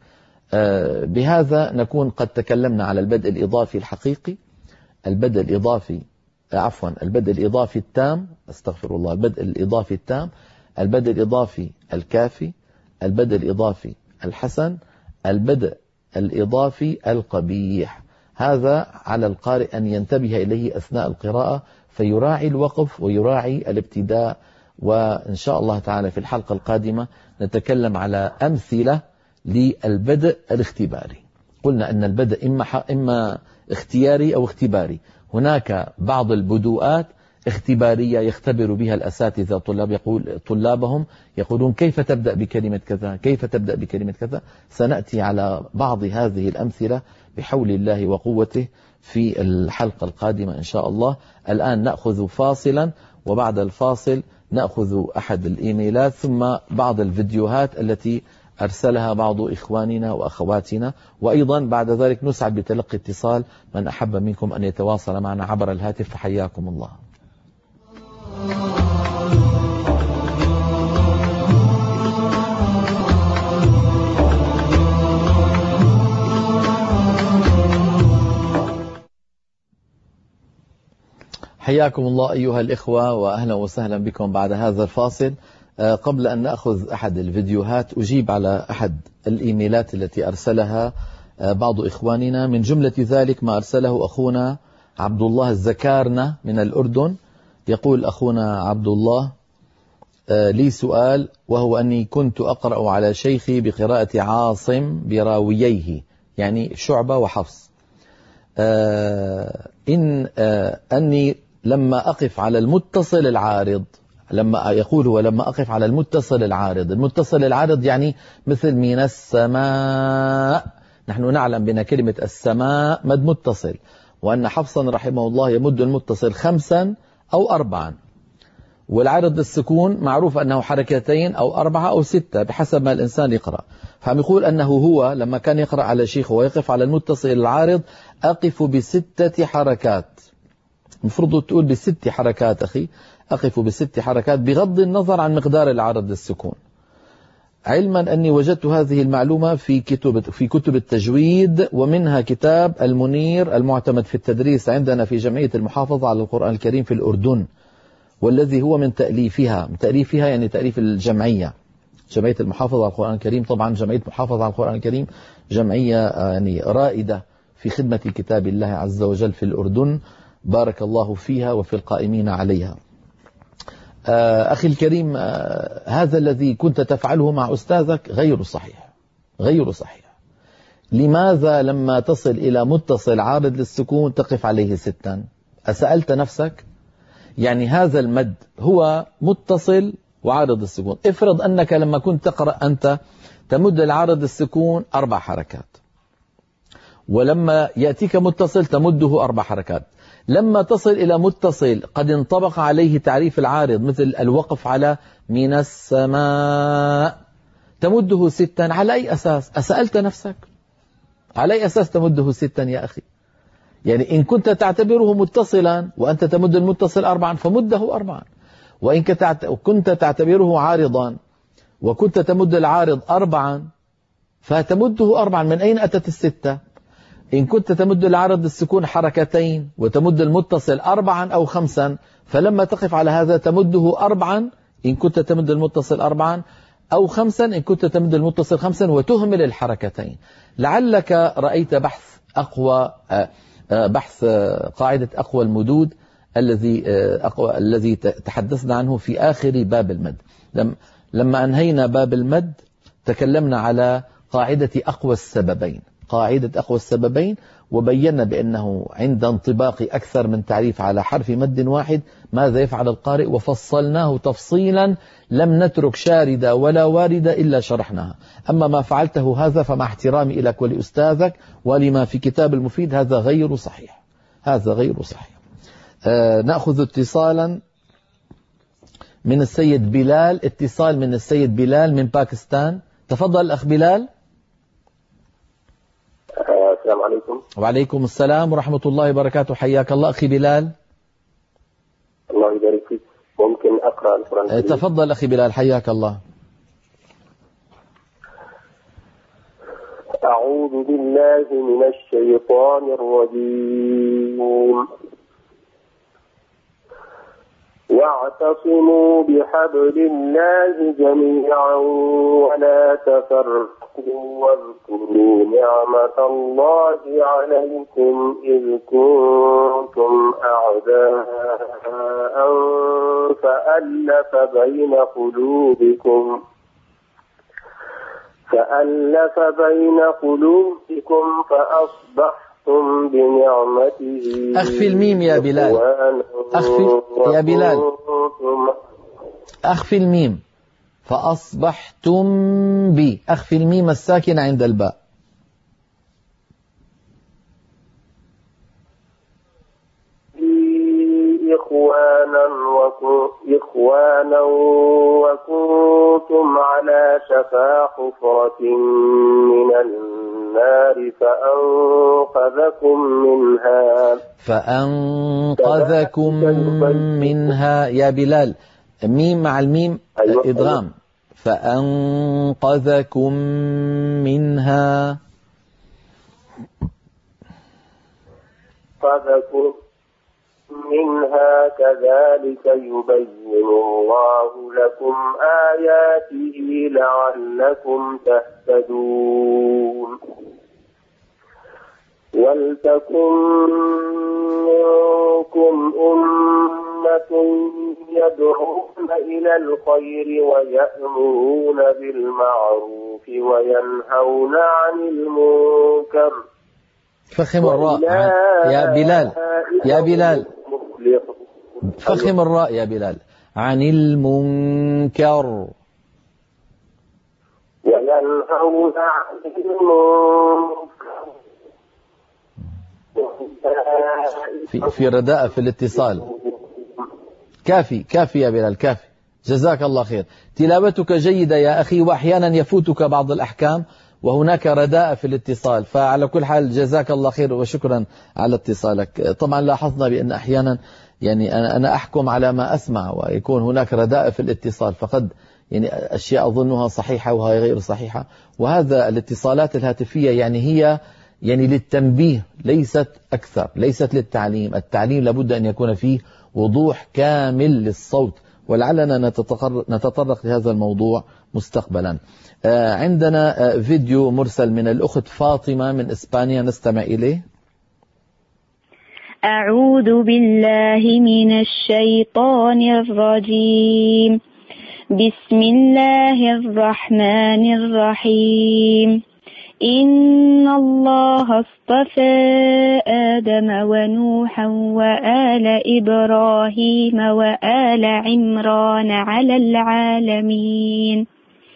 بهذا نكون قد تكلمنا على البدء الإضافي الحقيقي، البدء الإضافي عفوا البدء الإضافي التام، استغفر الله، البدء الإضافي التام، البدء الإضافي الكافي، البدء الإضافي الحسن، البدء الإضافي القبيح. هذا على القارئ أن ينتبه إليه أثناء القراءة فيراعي الوقف ويراعي الابتداء. وإن شاء الله تعالى في الحلقة القادمة نتكلم على أمثلة للبدء الاختباري. قلنا أن البدء إما, إما اختياري أو اختباري. هناك بعض البدوءات اختبارية يختبر بها الأساتذة طلاب يقول طلابهم يقولون كيف تبدأ بكلمة كذا، كيف تبدأ بكلمة كذا. سنأتي على بعض هذه الأمثلة بحول الله وقوته في الحلقة القادمة إن شاء الله. الآن نأخذ فاصلا، وبعد الفاصل نأخذ أحد الإيميلات ثم بعض الفيديوهات التي أرسلها بعض إخواننا وأخواتنا، وأيضا بعد ذلك نسعد بتلقي اتصال من أحب منكم أن يتواصل معنا عبر الهاتف. فحياكم الله. حياكم الله أيها الإخوة، وأهلا وسهلا بكم بعد هذا الفاصل. قبل أن نأخذ أحد الفيديوهات أجيب على أحد الإيميلات التي أرسلها بعض إخواننا. من جملة ذلك ما أرسله أخونا عبد الله الزكارنة من الأردن. يقول أخونا عبد الله: لي سؤال، وهو أني كنت أقرأ على شيخي بقراءة عاصم براوييه، يعني شعبة وحفص، إن أني لما أقف على المتصل العارض، لما يقول هو لما أقف على المتصل العارض، المتصل العارض يعني مثل من السماء، نحن نعلم بأن كلمة السماء مد متصل، وأن حفصا رحمه الله يمد المتصل خمسا أو أربعا، والعارض السكون معروف أنه حركتين أو أربعة أو ستة بحسب ما الإنسان يقرأ. فعم يقول أنه هو لما كان يقرأ على شيخه ويقف على المتصل العارض أقف بستة حركات. المفروض تقول بست حركات أخي، أقف بست حركات بغض النظر عن مقدار العارض السكون، علما أني وجدت هذه المعلومة في كتب في كتب التجويد، ومنها كتاب المنير المعتمد في التدريس عندنا في جمعية المحافظة على القرآن الكريم في الأردن، والذي هو من تأليفها من تأليفها يعني تأليف الجمعية، جمعية المحافظة على القرآن الكريم. طبعا جمعية المحافظة على القرآن الكريم جمعية يعني رائدة في خدمة كتاب الله عز وجل في الأردن، بارك الله فيها وفي القائمين عليها. أخي الكريم، هذا الذي كنت تفعله مع أستاذك غير صحيح، غير صحيح. لماذا لما تصل إلى متصل عارض للسكون تقف عليه ستا؟ أسألت نفسك؟ يعني هذا المد هو متصل وعارض السكون. افرض أنك لما كنت تقرأ أنت تمد العارض السكون أربع حركات، ولما يأتيك متصل تمده أربع حركات. لما تصل إلى متصل قد انطبق عليه تعريف العارض مثل الوقف على من السماء تمده ستا، على أي أساس؟ أسألت نفسك؟ على أي أساس تمده ستا يا أخي؟ يعني إن كنت تعتبره متصلا وأنت تمد المتصل أربعا فمده أربعا، وإن كنت تعتبره عارضا وكنت تمد العارض أربعا فتمده أربعا. من أين أتت الستة؟ إن كنت تمد العارض السكون حركتين وتمد المتصل أربعا أو خمسا، فلما تقف على هذا تمده أربعا إن كنت تمد المتصل أربعا، أو خمسا إن كنت تمد المتصل خمسا، وتهمل الحركتين. لعلك رأيت بحث أقوى بحث قاعدة أقوى المدود الذي أقوى الذي تحدثنا عنه في آخر باب المد. لما أنهينا باب المد تكلمنا على قاعدة أقوى السببين، قاعدة أقوى السببين، وبينا بأنه عند انطباق أكثر من تعريف على حرف مد واحد ماذا يفعل القارئ، وفصلناه تفصيلا لم نترك شاردة ولا واردة إلا شرحناها. أما ما فعلته هذا فمع احترامي إليك ولأستاذك ولما في كتاب المفيد هذا غير صحيح، هذا غير صحيح. آه نأخذ اتصالا من السيد بلال، اتصال من السيد بلال من باكستان. تفضل أخ بلال. السلام عليكم. وعليكم السلام ورحمة الله وبركاته، حياك الله أخي بلال. الله يبارك فيك. ممكن أقرأ القرآن الكريم؟ تفضل أخي بلال، حياك الله. أعوذ بالله من الشيطان الرجيم. واعتصموا بحبل الله جميعا ولا تفرقوا واذكروا نعمة الله عليكم إذ كنتم أعداء فألف بين قلوبكم فألف بين قلوبكم فأصبحتم بنعمته. أخفي الميم يا بلال، أخفي يا بلال، أخفي الميم. فأصبحتم بي، أخفي الميم الساكنة عند الباء. إخوانا إخوانا وكنتم على شفا حفرة من النار فأنقذكم منها فأنقذكم منها. يا بلال، ميم مع الميم إدغام. فأنقذكم منها أنقذكم منها كذلك يبين الله لكم آياته لعلكم تهتدون. ولتكن منكم أمة يدعون إلى الخير ويأمرون بالمعروف وينهون عن المنكر. فخم الراء يا بلال، يا بلال فخم الراء يا بلال. عن المنكر وينهون عن المنكر. في, في رداء في الاتصال. كافي كافي يا بلال، كافي، جزاك الله خير. تلاوتك جيدة يا أخي، وأحيانا يفوتك بعض الأحكام وهناك رداء في الاتصال، فعلى كل حال جزاك الله خير وشكرا على اتصالك. طبعا لاحظنا بأن أحيانا يعني أنا أحكم على ما أسمع ويكون هناك رداء في الاتصال، فقد يعني أشياء أظنها صحيحة وهي غير صحيحة. وهذا الاتصالات الهاتفية يعني هي يعني للتنبيه ليست أكثر، ليست للتعليم. التعليم لابد أن يكون فيه وضوح كامل للصوت، ولعلنا نتطرق لهذا الموضوع مستقبلا. عندنا فيديو مرسل من الأخت فاطمة من إسبانيا، نستمع إليه. أعوذ بالله من الشيطان الرجيم. بسم الله الرحمن الرحيم. إن الله اصطفى آدم ونوحا وآل إبراهيم وآل عمران على العالمين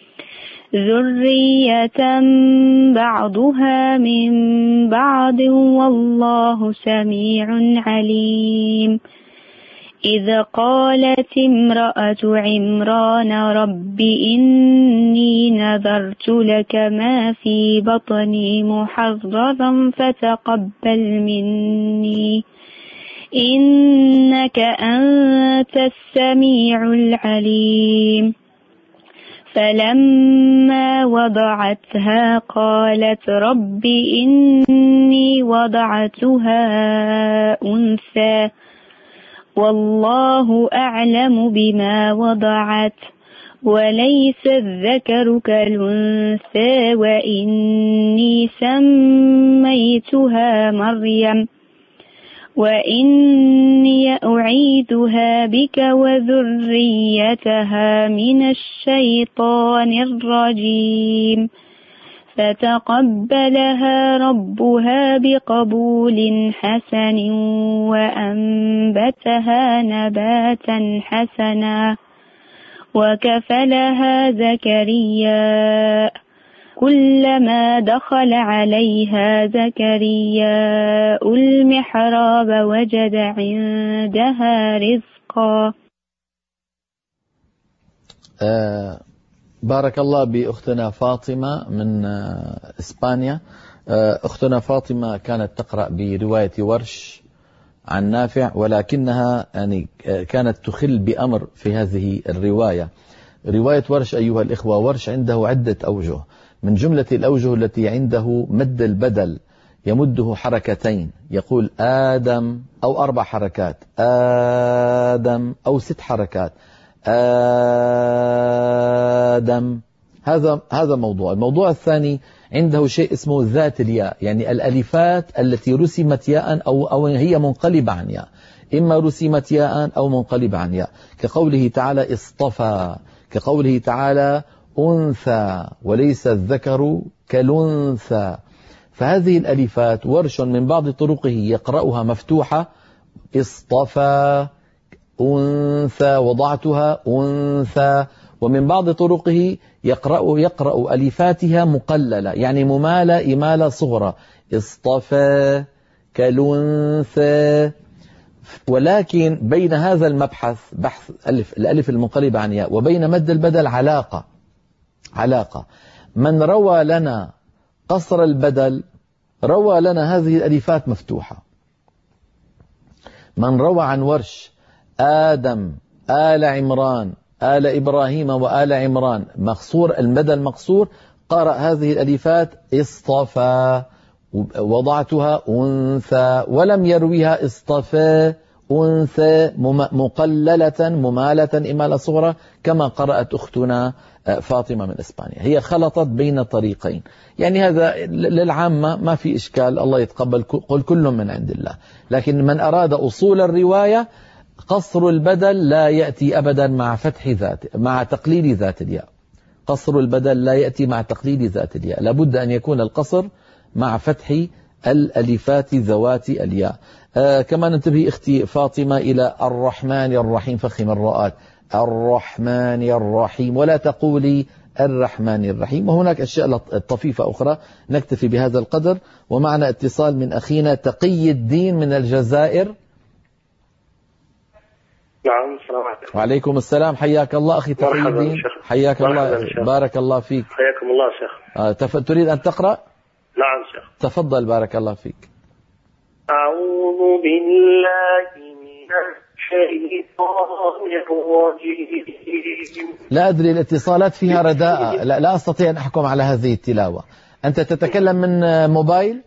ذرية بعضها من بعض والله سميع عليم. إذ قالت امرأة عمران رب إني نذرت لك ما في بطني محررا فتقبل مني إنك أنت السميع العليم. فلما وضعتها قالت رب إني وضعتها أنثى والله أعلم بما وضعت وليس الذكر كالأنثى وإني سميتها مريم وإني أعيذها بك وذريتها من الشيطان الرجيم. فتقبلها ربها بقبول حسن وأنبتها نباتا حسنا وكفلها زكريا كلما دخل عليها زكريا المحراب وجد عندها رزقا. آه بارك الله بأختنا فاطمة من إسبانيا. أختنا فاطمة كانت تقرأ برواية ورش عن نافع، ولكنها يعني كانت تخل بأمر في هذه الرواية. رواية ورش أيها الإخوة، ورش عنده عدة أوجه، من جملة الأوجه التي عنده مد البدل يمده حركتين، يقول آدم أو أربع حركات، آدم أو ست حركات، آدم. هذا هذا موضوع. الموضوع الثاني عنده شيء اسمه ذات الياء، يعني الألفات التي رسمت ياء أو أو هي منقلبة عن ياء، إما رسمت ياء أو منقلبة عن ياء، كقوله تعالى اصطفى، كقوله تعالى أنثى وليس الذكر كالأنثى. فهذه الألفات ورش من بعض طرقه يقرأها مفتوحة، اصطفى أنثى وضعتها أنثى، ومن بعض طرقه يقرأ يقرأ ألفاتها مقللة، يعني ممالة إمالة صغرى، اصطفى كالأنثى. ولكن بين هذا المبحث بحث ألف الألف المنقلبة عن ياء وبين مد البدل علاقة علاقة من روى لنا قصر البدل روى لنا هذه الألفات مفتوحة. من روى عن ورش آدم آل عمران آل إبراهيم وآل عمران مقصور البدل مقصور قرأ هذه الألفات اصطفى وضعتها أنثى ولم يرويها اصطفى أنثى مقللة ممالة إمالة صغرى كما قرأت أختنا فاطمة من إسبانيا. هي خلطت بين طريقين، يعني هذا للعامة ما في إشكال، الله يتقبل، قل كل من عند الله. لكن من أراد أصول الرواية قصر البدل لا يأتي أبدا مع فتح ذات مع تقليل ذات الياء. قصر البدل لا يأتي مع تقليل ذات الياء، لابد أن يكون القصر مع فتح الألفات ذوات الياء. آه كما ننتبه أختي فاطمة إلى الرحمن الرحيم، فخم الراءات، الرحمن الرحيم، ولا تقولي الرحمن الرحيم. وهناك أشياء طفيفة أخرى. نكتفي بهذا القدر. ومعنا اتصال من أخينا تقي الدين من الجزائر. نعم، السلام عليكم. وعليكم السلام، حياك الله أخي تقي الدين. حياك الله، بارك الله فيك. حياكم الله شيخ. آه تف... تريد أن تقرأ؟ نعم شيخ. تفضل بارك الله فيك. أعوذ بالله من الشيطان الرجيم. لا أدري الاتصالات فيها رداءة، لا, لا أستطيع أن أحكم على هذه التلاوة. أنت تتكلم من موبايل؟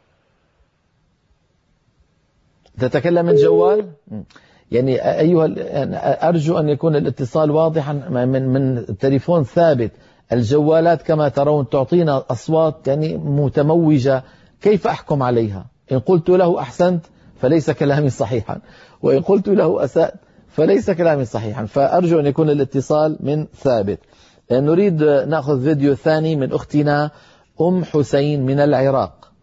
تتكلم من جوال؟ يعني أيها أرجو أن يكون الاتصال واضحا من من تليفون ثابت. الجوالات كما ترون تعطينا أصوات يعني متموجة، كيف أحكم عليها؟ إن قلت له أحسنت فليس كلامي صحيحا، وإن قلت له أسأت فليس كلامي صحيحا. فأرجو أن يكون الاتصال من ثابت. نريد نأخذ فيديو ثاني من أختنا أم حسين من العراق.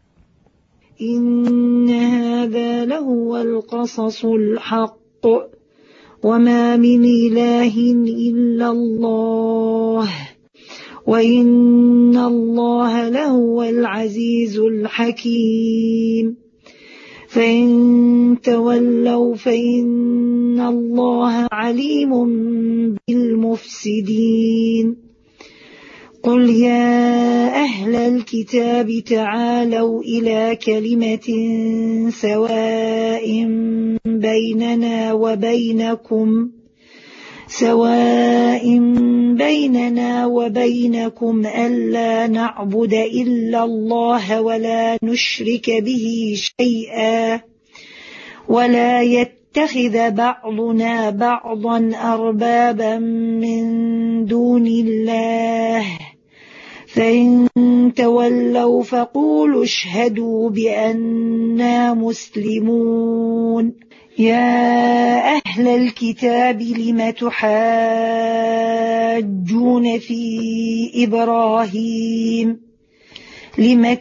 إن هذا لهو القصص الحق وما من إله إلا الله وإن الله لهو العزيز الحكيم. فإن تولوا فإن الله عليم بالمفسدين. قل يا أهل الكتاب تعالوا إلى كلمة سواء بيننا وبينكم سواء بيننا وبينكم ألا نعبد إلا الله ولا نشرك به شيئا ولا يتخذ بعضنا بعضا أربابا من دون الله. فإن تولوا فقولوا اشهدوا بأننا مسلمون. يا أهل الكتاب لم تحاجون في إبراهيم لم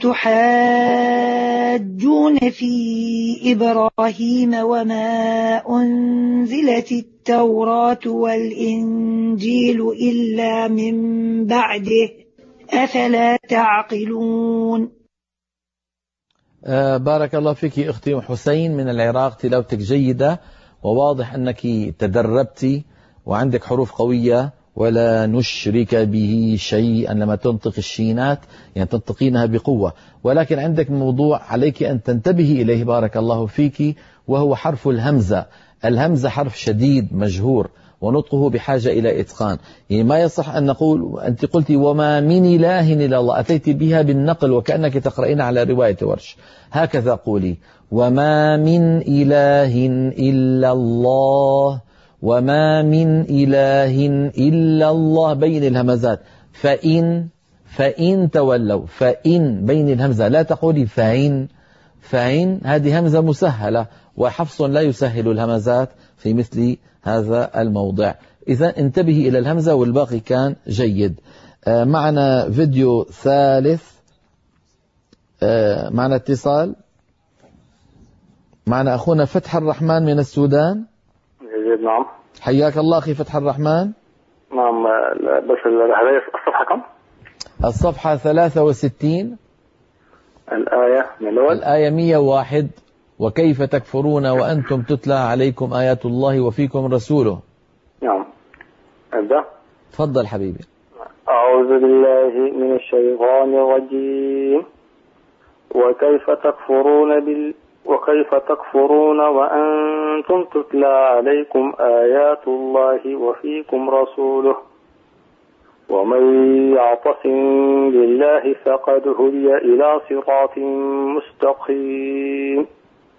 تحاجون في إبراهيم وما أنزلت التوراة والإنجيل إلا من بعده أفلا تعقلون. آه بارك الله فيك أختي حسين من العراق، تلاوتك جيدة وواضح أنك تدربتي وعندك حروف قوية. ولا نشرك به شيئا، لما تنطق الشينات يعني تنطقينها بقوة، ولكن عندك موضوع عليك أن تنتبهي إليه بارك الله فيك، وهو حرف الهمزة. الهمزة حرف شديد مجهور ونطقه بحاجة إلى إتقان. يعني ما يصح أن نقول أنت قلتي وما من إله إلا الله، أتيت بها بالنقل وكأنك تقرأين على رواية ورش. هكذا قولي وما من إله إلا الله، وما من إله إلا الله بين الهمزات. فإن فإن تولوا، فإن بين الهمزة، لا تقولي فإن فإن هذه همزة مسهلة، وحفص لا يسهل الهمزات في مثل هذا الموضع. إذا انتبهي إلى الهمزة والباقي كان جيد. آه معنا فيديو ثالث. آه معنا اتصال، معنا أخونا فتح الرحمن من السودان. نعم، حياك الله أخي فتح الرحمن. نعم، بس الصفحة كم؟ الصفحة ثلاثة وستين، الآية من الأول، الآية مية وواحد. وكيف تكفرون وأنتم تتلى عليكم آيات الله وفيكم رسوله. نعم. أبدأ. تفضل حبيبي. أعوذ بالله من الشيطان الرجيم. وكيف تكفرون بال وكيف تكفرون وأنتم تتلى عليكم آيات الله وفيكم رسوله ومن يعتصم بالله فقد هدي إلى صراط مستقيم.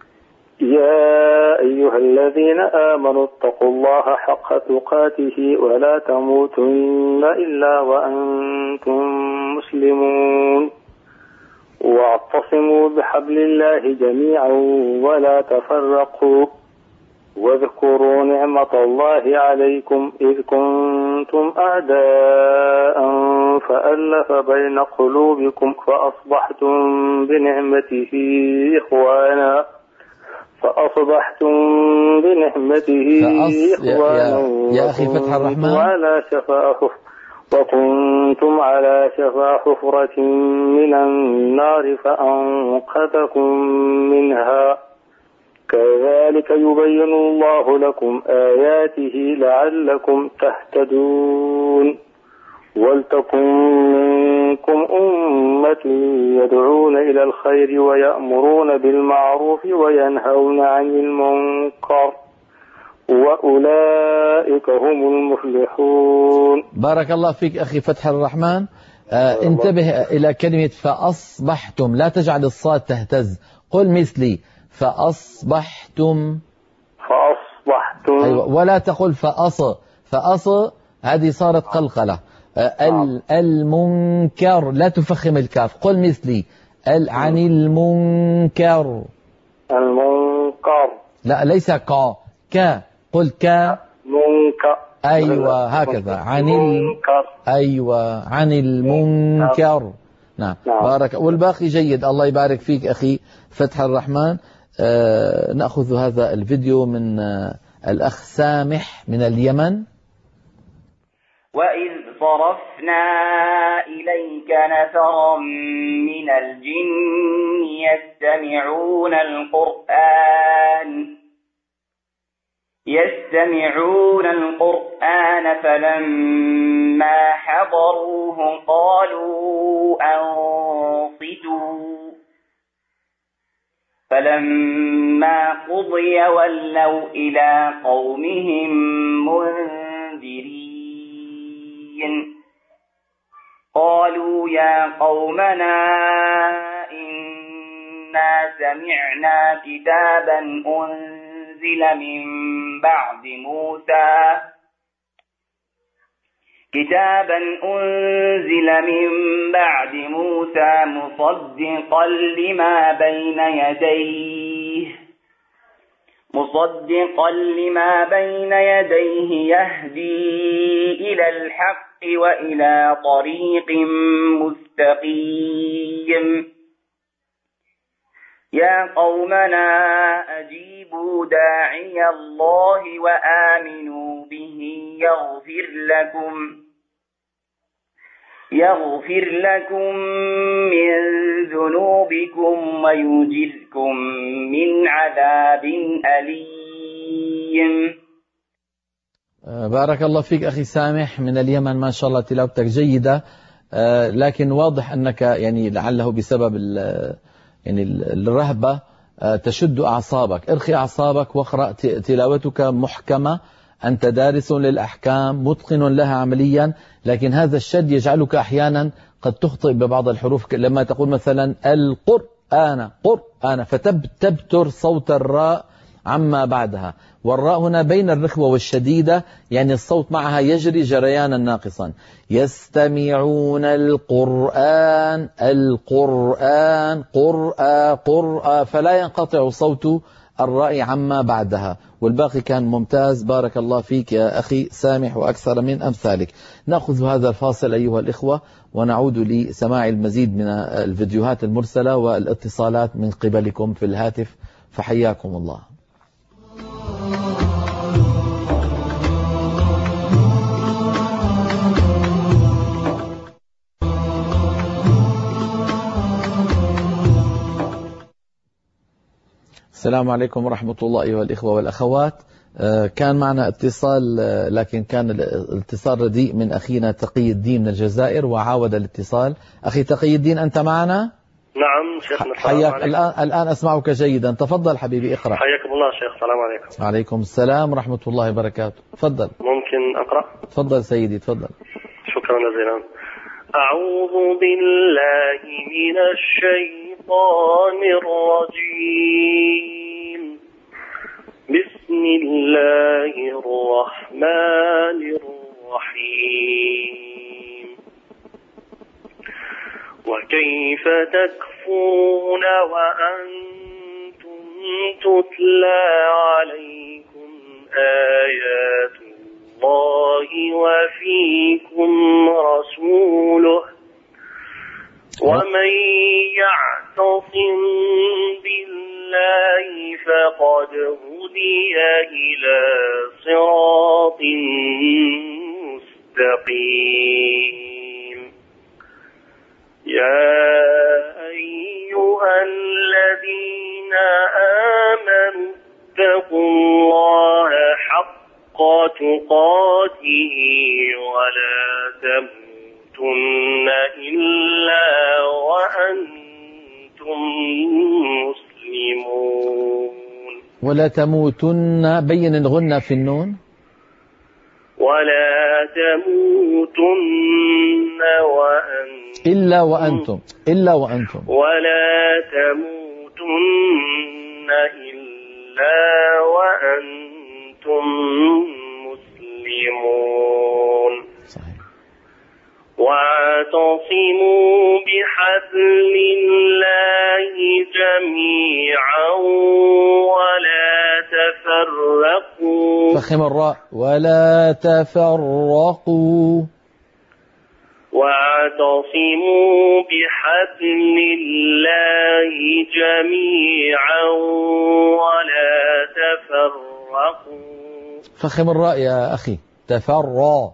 يا أيها الذين آمنوا اتقوا الله حق تقاته ولا تموتن إلا وأنتم مسلمون واعتصموا بحبل الله جميعا ولا تفرقوا واذكروا نعمة الله عليكم إذ كنتم أعداء فألف بين قلوبكم فأصبحتم بنعمته إخوانا فأصبحتم بنعمته فأص... إخوانا يا... يا أخي فتح الرحمن على شفا وكنتم على شفا حفرة من النار فأنقذكم منها كذلك يبين الله لكم آياته لعلكم تهتدون ولتكن منكم أمة يدعون إلى الخير ويأمرون بالمعروف وينهون عن المنكر وأولئك هم المفلحون. بارك الله فيك أخي فتح الرحمن. آه انتبه إلى كلمة فأصبحتم، لا تجعل الصاد تهتز، قل مثلي فأصبحتم فأصبحتم أيوة، ولا تقل فأص فأص هذه صارت قلقلة. آه المنكر لا تفخم الكاف، قل مثلي عن المنكر المنكر لا ليس كا كا قل كا منكر أيوة هكذا عن المنكر أيوة عن المنكر. نعم بارك. والباقي جيد، الله يبارك فيك أخي فتح الرحمن. آه نأخذ هذا الفيديو من آه الأخ سامح من اليمن. وإذ صرفنا إليك نفرا من الجن يستمعون القرآن يستمعون القرآن فلما حضروه قالوا أنصتوا فلما قضي ولوا إلى قومهم منذرين قالوا يا قومنا إنا سمعنا كتابا أنزل من بعد موسى كتابا أنزل من بعد موسى مصدقا لما بين يديه مصدقا لما بين يديه يهدي إلى الحق وإلى طريق مستقيم يا قومنا أجيبوا داعي الله وآمنوا به يغفر لكم يغفر لكم من ذنوبكم ويجركم من عذاب أليم. بارك الله فيك أخي سامح من اليمن، ما شاء الله تلاوتك جيدة، لكن واضح أنك يعني لعله بسبب يعني الرهبة تشد أعصابك. ارخي أعصابك واقرأ، تلاوتك محكمة، أنت دارس للأحكام متقن لها عمليا، لكن هذا الشد يجعلك أحيانا قد تخطئ ببعض الحروف، لما تقول مثلا القرآن قرآن فتبتر صوت الراء عما بعدها، والراء هنا بين الرخوة والشديدة، يعني الصوت معها يجري جريانا ناقصا. يستمعون القرآن القرآن قرآ قرآ، فلا ينقطع صوت الراء عما بعدها، والباقي كان ممتاز. بارك الله فيك يا أخي سامح وأكثر من أمثالك. نأخذ هذا الفاصل أيها الإخوة ونعود لسماع المزيد من الفيديوهات المرسلة والاتصالات من قبلكم في الهاتف، فحياكم الله. السلام عليكم ورحمة الله أيها الإخوة والأخوات. كان معنا اتصال لكن كان الاتصال رديء من أخينا تقي الدين من الجزائر وعاود الاتصال. أخي تقي الدين أنت معنا؟ نعم شيخنا. حياك. الآن الآن أسمعك جيدا. تفضل حبيبي اقرأ. حياكم الله شيخ. السلام عليكم. وعليكم السلام ورحمة الله وبركاته. تفضل. ممكن أقرأ؟ تفضل سيدي تفضل. شكرا جزيلا. أعوذ بالله من الشيطان الرجيم. بسم الله الرحمن الرحيم. وكيف تكفرون وأنتم تتلى عليكم آيات الله وفيكم رسوله ومن يعتصم بالله فقد هدي إلى صراط مستقيم. يا أيها الذين آمنوا اتقوا الله حق تقاته ولا تموتن إلا وأنتم مسلمون. ولا تموتن بين الغنة في النون. ولا تموتن وأنتم إلا وأنتم إلا وأنتم ولا تموتن إلا وأنتم مسلمون. صحيح. واعتصموا بحبل الله جميعا ولا تفرقوا. فخم الراء. ولا تفرقوا. واعتصموا بحبل الله جميعا ولا تفرقوا. فخم الراء يا أخي. تفرّا.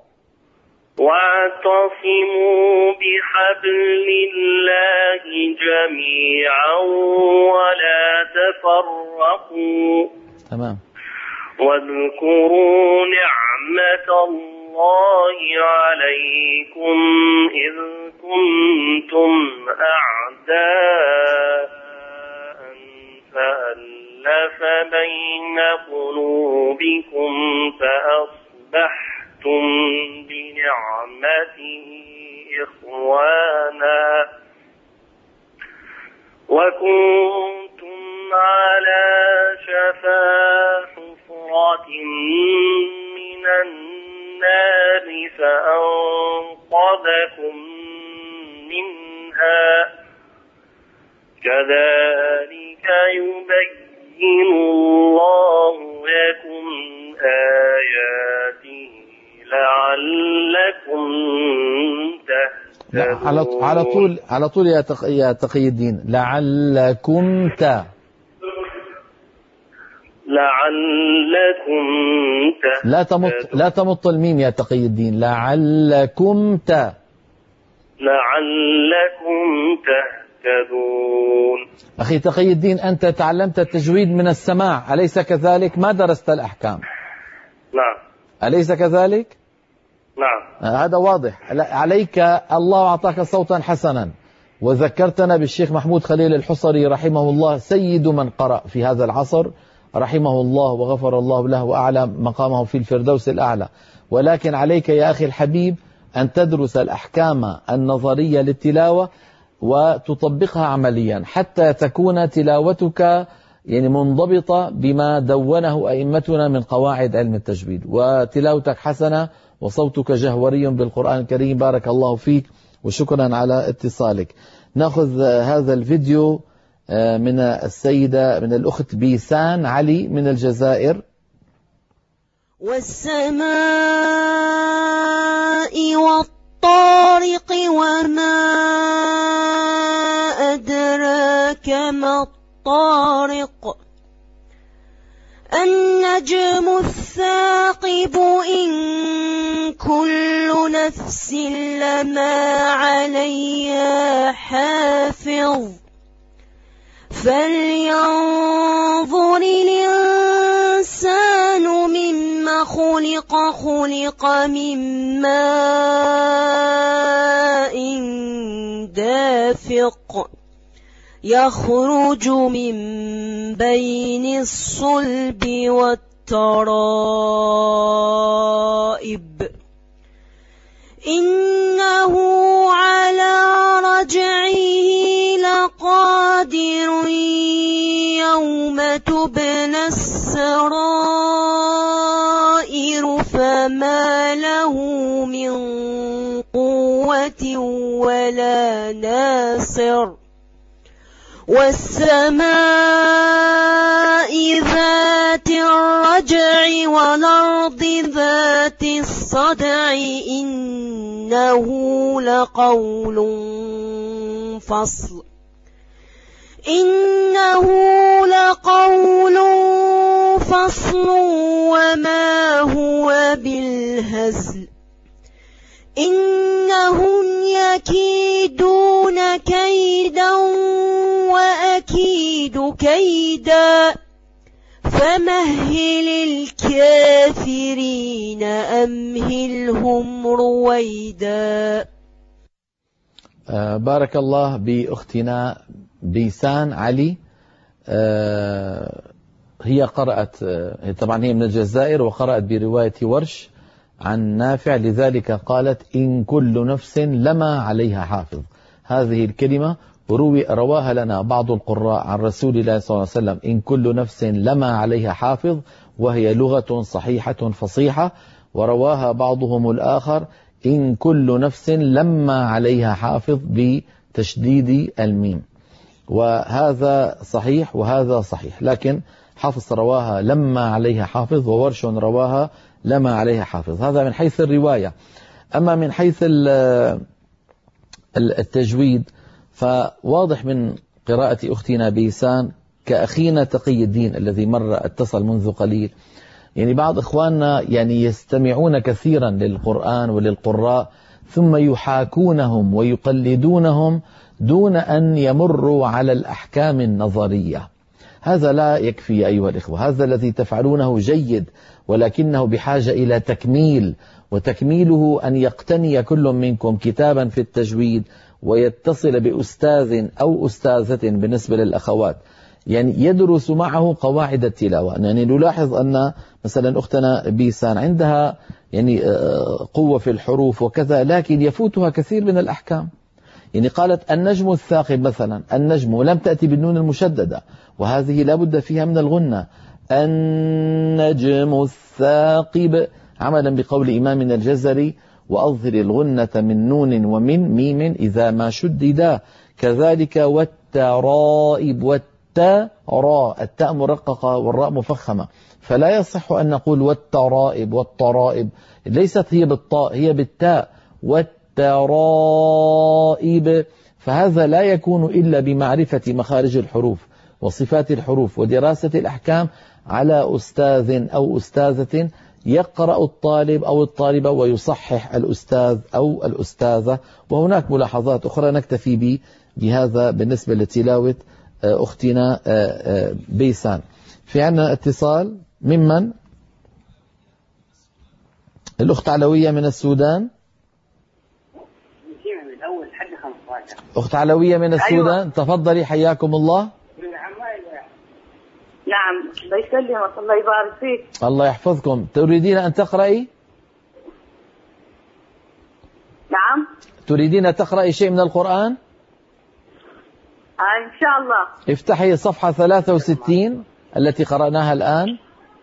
واعتصموا بحبل الله جميعا ولا تفرقوا. تمام. واذكروا نعمة الله عليكم إذ كنتم أعداء فألف بين قلوبكم فأصبحتم بنعمته إخوانا وكنتم على شفا حفرة من النار فأنقذكم منها كذلك يبين الله لكم آياته لعلكم تهتدون. على على طول على طول يا تق... يا تقي الدين. لعلكم ت لعلكم تهتدون. لا تمط لا تمط الميم يا تقي الدين. لعلكم ت لعلكم تهتدون. أخي تقي الدين أنت تعلمت التجويد من السماع أليس كذلك؟ ما درست الأحكام. نعم. أليس كذلك؟ نعم. هذا واضح عليك. الله أعطاك صوتا حسنا وذكرتنا بالشيخ محمود خليل الحصري رحمه الله سيد من قرأ في هذا العصر رحمه الله وغفر الله له وأعلى مقامه في الفردوس الأعلى. ولكن عليك يا أخي الحبيب أن تدرس الأحكام النظرية للتلاوة وتطبقها عمليا حتى تكون تلاوتك يعني منضبطة بما دونه أئمتنا من قواعد علم التجويد وتلاوتك حسنة وصوتك جهوري بالقرآن الكريم. بارك الله فيك وشكرا على اتصالك. نأخذ هذا الفيديو من السيدة من الأخت بيسان علي من الجزائر. والسماء والطارق وما أدراك ما الطارق النجم الثاقب إن كل نفس لما عليها حافظ فلينظر الإنسان مما خلق خلق من ماء دافق يخرج من بين الصلب والترائب إنه على رجعه لقادر يوم تبلى السرائر فما له من قوة ولا ناصر والسماء ذات الرجع والأرض ذات الصدع إنه لقول فصل إنه لقول فصل وما هو بالهزل إنهم يكيدون كيدا وأكيد كيدا فمهل الكافرين أمهلهم رويدا. آه بارك الله بأختنا بيسان علي. آه هي قرأت آه طبعا هي من الجزائر وقرأت برواية ورش عن نافع، لذلك قالت إن كل نفس لما عليها حافظ. هذه الكلمة روي رواها لنا بعض القراء عن رسول الله صلى الله عليه وسلم إن كل نفس لما عليها حافظ، وهي لغة صحيحة فصيحة، ورواها بعضهم الآخر إن كل نفس لما عليها حافظ بتشديد الميم، وهذا صحيح وهذا صحيح، لكن حفص رواها لما عليها حافظ وورش رواها لما عليها حافظ. هذا من حيث الرواية. أما من حيث التجويد فواضح من قراءة أختنا بيسان كأخينا تقي الدين الذي مر اتصل منذ قليل، يعني بعض إخواننا يعني يستمعون كثيرا للقرآن وللقراء ثم يحاكونهم ويقلدونهم دون أن يمروا على الأحكام النظرية. هذا لا يكفي أيها الإخوة، هذا الذي تفعلونه جيد، ولكنه بحاجة إلى تكميل، وتكميله أن يقتني كل منكم كتابا في التجويد ويتصل بأستاذ أو أستاذة بالنسبة للأخوات، يعني يدرس معه قواعد التلاوة. يعني نلاحظ أن مثلا أختنا بيسان عندها يعني قوة في الحروف وكذا، لكن يفوتها كثير من الأحكام. يعني قالت النجم الثاقب مثلا، النجم ولم تأتي بالنون المشددة، وهذه لا بد فيها من الغنة. النجم الثاقب عملا بقول إمامنا الجزري وأظهر الغنة من نون ومن ميم إذا ما شددا. كذلك والترائب، والتاء راء، التاء مرققة والراء مفخمة، فلا يصح أن نقول والترائب والترائب، ليست هي بالطاء هي بالتاء والترائب. فهذا لا يكون إلا بمعرفة مخارج الحروف وصفات الحروف ودراسة الأحكام على أستاذ أو أستاذة يقرأ الطالب أو الطالبة ويصحح الأستاذ أو الأستاذة. وهناك ملاحظات أخرى نكتفي به بهذا بالنسبة لتلاوة أختنا بيسان. في عنا اتصال ممن؟ الأخت علوية من السودان. أخت علوية من السودان، أيوة. تفضلي حياكم الله. نعم الله يسلمك، الله يبارك فيك. الله يحفظكم. تريدين أن تقرأي؟ نعم. تريدين تقرأي شيء من القرآن؟ آه إن شاء الله. افتحي صفحة ثلاثة وستين التي قرأناها الآن.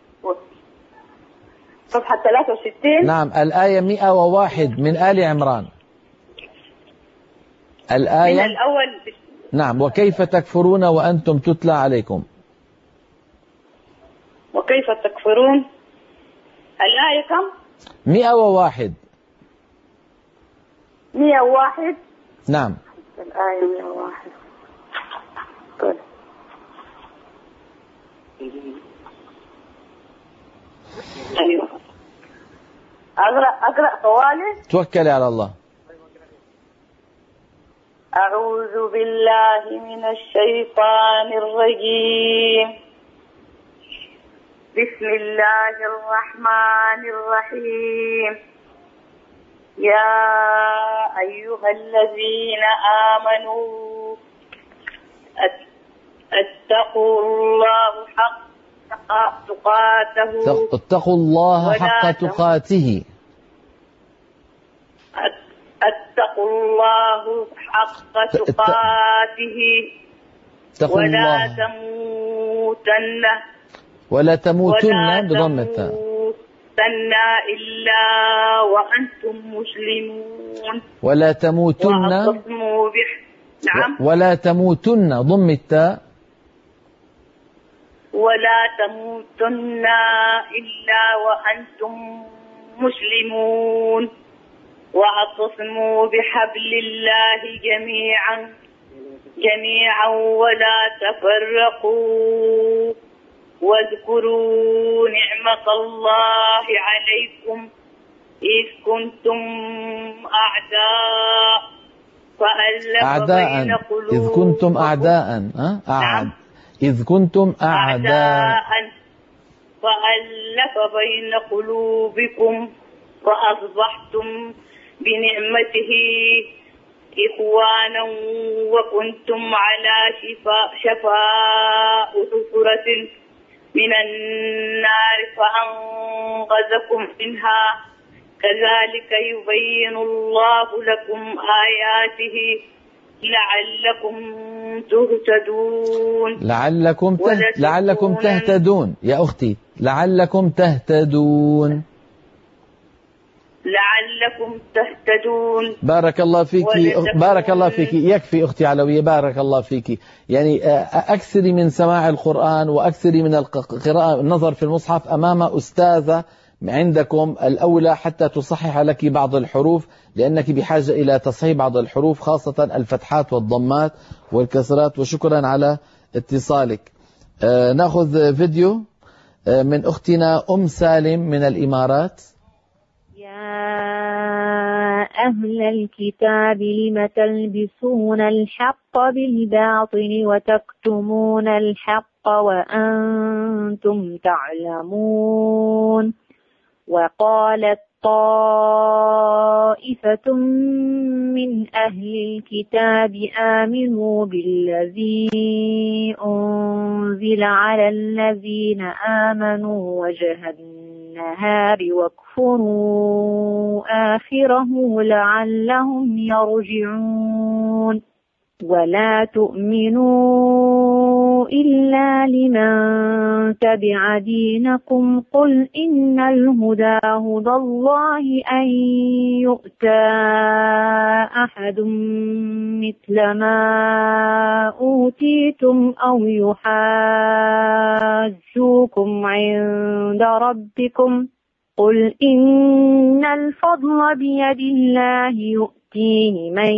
صفحة ثلاثة وستين. نعم، الآية مئة وواحد من آل عمران. الآية من الأول. نعم. وكيف تكفرون وأنتم تتلى عليكم. وكيف تكفرون. الآية كم؟ مئة وواحد. مئة وواحد. نعم. الآية مئة وواحد. طيب. أيوة. أقرأ أقرأ طوالي. توكلي على الله. أعوذ بالله من الشيطان الرجيم. بسم الله الرحمن الرحيم. يا أيها الذين آمنوا اتقوا الله حق تقاته اتقوا الله حق تقاته اتقوا الله حق تقاته ولا تموتن ولا تموتن بضم التاء إلا وأنتم مسلمون. ولا تموتن نعم. ولا تموتن ضم التاء ولا تموتن إلا وأنتم مسلمون واعتصموا بحبل الله جميعا جميعا ولا تفرقوا واذكروا نعمة الله عليكم إذ كنتم أعداء فألف أعداء بين قلوبكم إذ كنتم أعداء أه؟ أعد. إذ كنتم أعداء فألف بين قلوبكم فأصبحتم بنعمته إخوانا وكنتم على شفاء شفاء حفرة من النار فأنقذكم منها كذلك يبين الله لكم آياته لعلكم تهتدون. لعلكم ته... لعلكم تهتدون يا أختي، لعلكم تهتدون لعلكم تهتدون. بارك الله فيك بارك الله فيك. يكفي أختي علوية، بارك الله فيك. يعني أكثري من سماع القرآن وأكثري من القراءة، النظر في المصحف أمام أستاذة عندكم الأولى حتى تصحح لك بعض الحروف، لأنك بحاجة إلى تصحيح بعض الحروف خاصة الفتحات والضمات والكسرات. وشكرا على اتصالك. آه نأخذ فيديو آه من أختنا أم سالم من الإمارات. يا أهل الكتاب لم تلبسون الحق بالباطل وتكتمون الحق وأنتم تعلمون. وقالت طائفة من أهل الكتاب آمنوا بالذي أنزل على الذين آمنوا وجه النهار واكفروا آخره لعلهم يرجعون. ولا تؤمنوا إلا لمن تبع دينكم قل إن الهدى هدى الله أن يؤتى أحد مثل ما أوتيتم أو يحاجوكم عند ربكم قل إن الفضل بيد الله يؤتيه من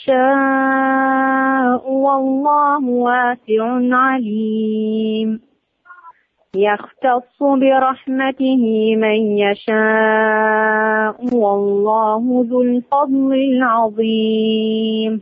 يشاء والله واسع عليم. يختص برحمته من يشاء والله ذو الفضل العظيم.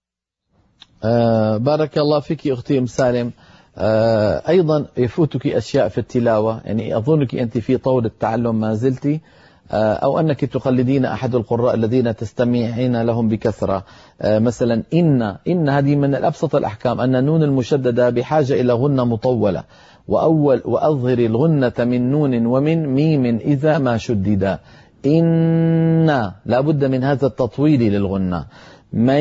آه بارك الله فيك أختي أم سالم. آه أيضا يفوتك أشياء في التلاوة، يعني أظنك أنت في طور التعلم ما زلتي، آه أو أنك تقلدين أحد القراء الذين تستمعين لهم بكثرة. آه مثلا إن إن هذه من الأبسط الأحكام، أن النون المشددة بحاجة إلى غنة مطولة، وأول وأظهر الغنة من نون ومن ميم إذا ما شددا. إن لا بد من هذا التطويل للغنة. من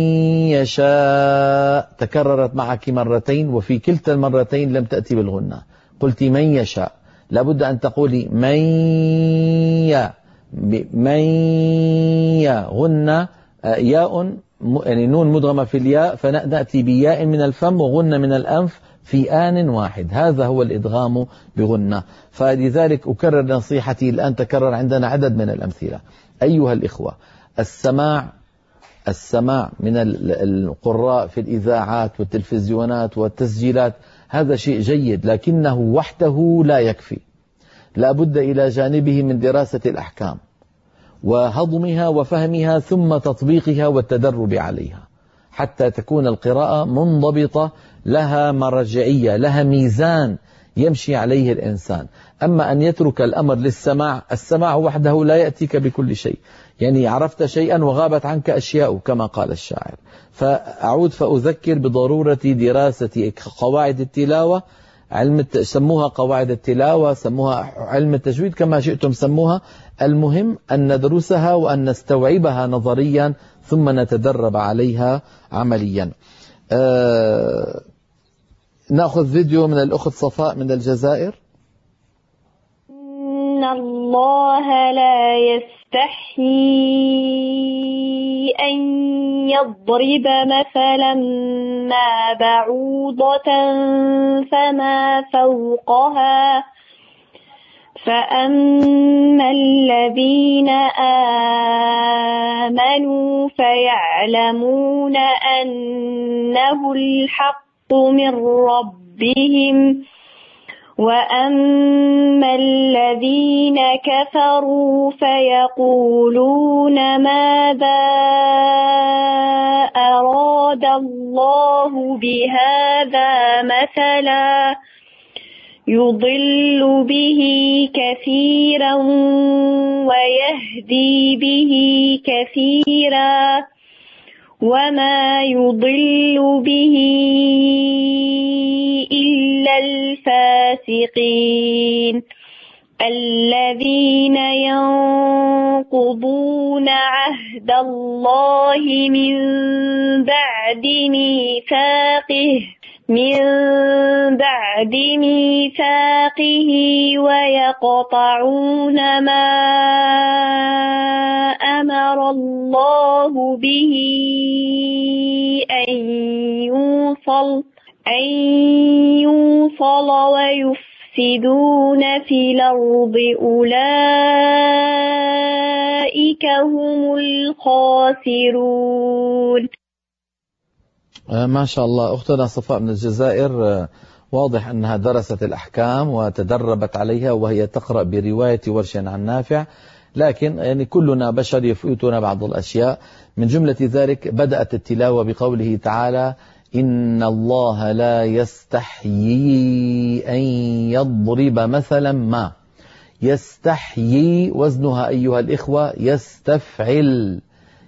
يشاء تكررت معك مرتين، وفي كلتا المرتين لم تأتي بالغنة، قلت من يشاء، لابد أن تقولي من يا من يا غنة ياء، يعني نون مدغمة في الياء، فنأتي بياء من الفم وغنة من الأنف في آن واحد، هذا هو الإدغام بغنة. فلذلك أكرر نصيحتي الآن، تكرر عندنا عدد من الأمثلة. أيها الإخوة، السماع السماع من القراء في الإذاعات والتلفزيونات والتسجيلات هذا شيء جيد، لكنه وحده لا يكفي، لا بد إلى جانبه من دراسة الأحكام وهضمها وفهمها ثم تطبيقها والتدرب عليها حتى تكون القراءة منضبطة، لها مرجعية، لها ميزان يمشي عليه الإنسان. أما أن يترك الأمر للسماع، السماع وحده لا يأتيك بكل شيء، يعني عرفت شيئا وغابت عنك أشياء كما قال الشاعر. فأعود فأذكر بضرورة دراسة قواعد التلاوة، علم الت... سموها قواعد التلاوة، سموها علم التجويد، كما شئتم سموها. المهم أن ندرسها وأن نستوعبها نظريا ثم نتدرب عليها عمليا. آه... نأخذ فيديو من الأخت صفاء من الجزائر. إن الله لا يستحيي أن يضرب مثلا ما بعوضة فما فوقها، فأما الذين آمنوا فيعلمون أنه الحق من ربهم، وأما الذين كفروا فيقولون ماذا أراد الله بهذا مثلا، يضل به كثيرا ويهدي به كثيرا، وما يضل به إلا الفاسقين الذين ينقضون عهد الله من بعد ميثاقه من بعد ميثاقه ويقطعون ما أمر الله به أن يوصل أن يوصل ويفسدون في الأرض، أولئك هم الخاسرون. ما شاء الله. أختنا صفاء من الجزائر واضح أنها درست الأحكام وتدربت عليها، وهي تقرأ برواية ورش عن نافع، لكن يعني كلنا بشر يفوتنا بعض الأشياء. من جملة ذلك بدأت التلاوة بقوله تعالى: إن الله لا يستحيي أن يضرب مثلا ما. يستحيي وزنها أيها الإخوة يستفعل،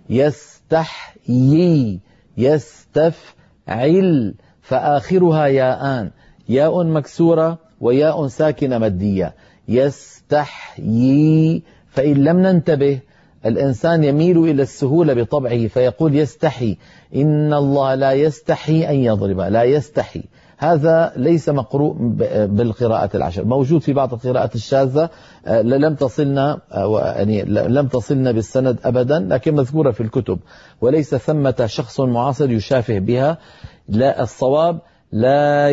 يستحيي يستفعل، فآخرها ياءان، ياء مكسورة وياء ساكنة مادية. يستحيي، فإن لم ننتبه الإنسان يميل إلى السهولة بطبعه فيقول يستحي. إن الله لا يستحي أن يضرب، لا يستحي، هذا ليس مقروء بالقراءة العشر، موجود في بعض القراءات الشاذة لم تصلنا يعني لم تصلنا بالسند أبدا، لكن مذكورة في الكتب، وليس ثمة شخص معاصر يشافه بها. لا، الصواب لا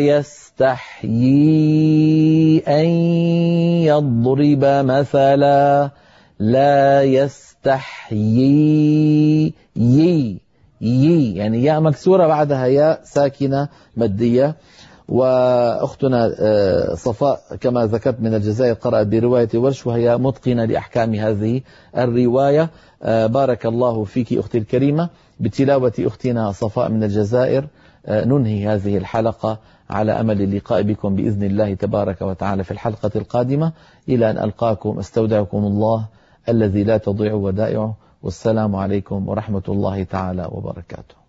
يستحيي أن يضرب مثلا، لا يستحيي، يي يي يعني ياء مكسورة بعدها ياء ساكنة مادية. وأختنا صفاء كما ذكرت من الجزائر قرأت برواية ورش، وهي متقنة لأحكام هذه الرواية. بارك الله فيك أختي الكريمة. بتلاوة أختنا صفاء من الجزائر ننهي هذه الحلقة، على أمل اللقاء بكم بإذن الله تبارك وتعالى في الحلقة القادمة. إلى أن ألقاكم استودعكم الله الذي لا تضيع ودائعه، والسلام عليكم ورحمة الله تعالى وبركاته.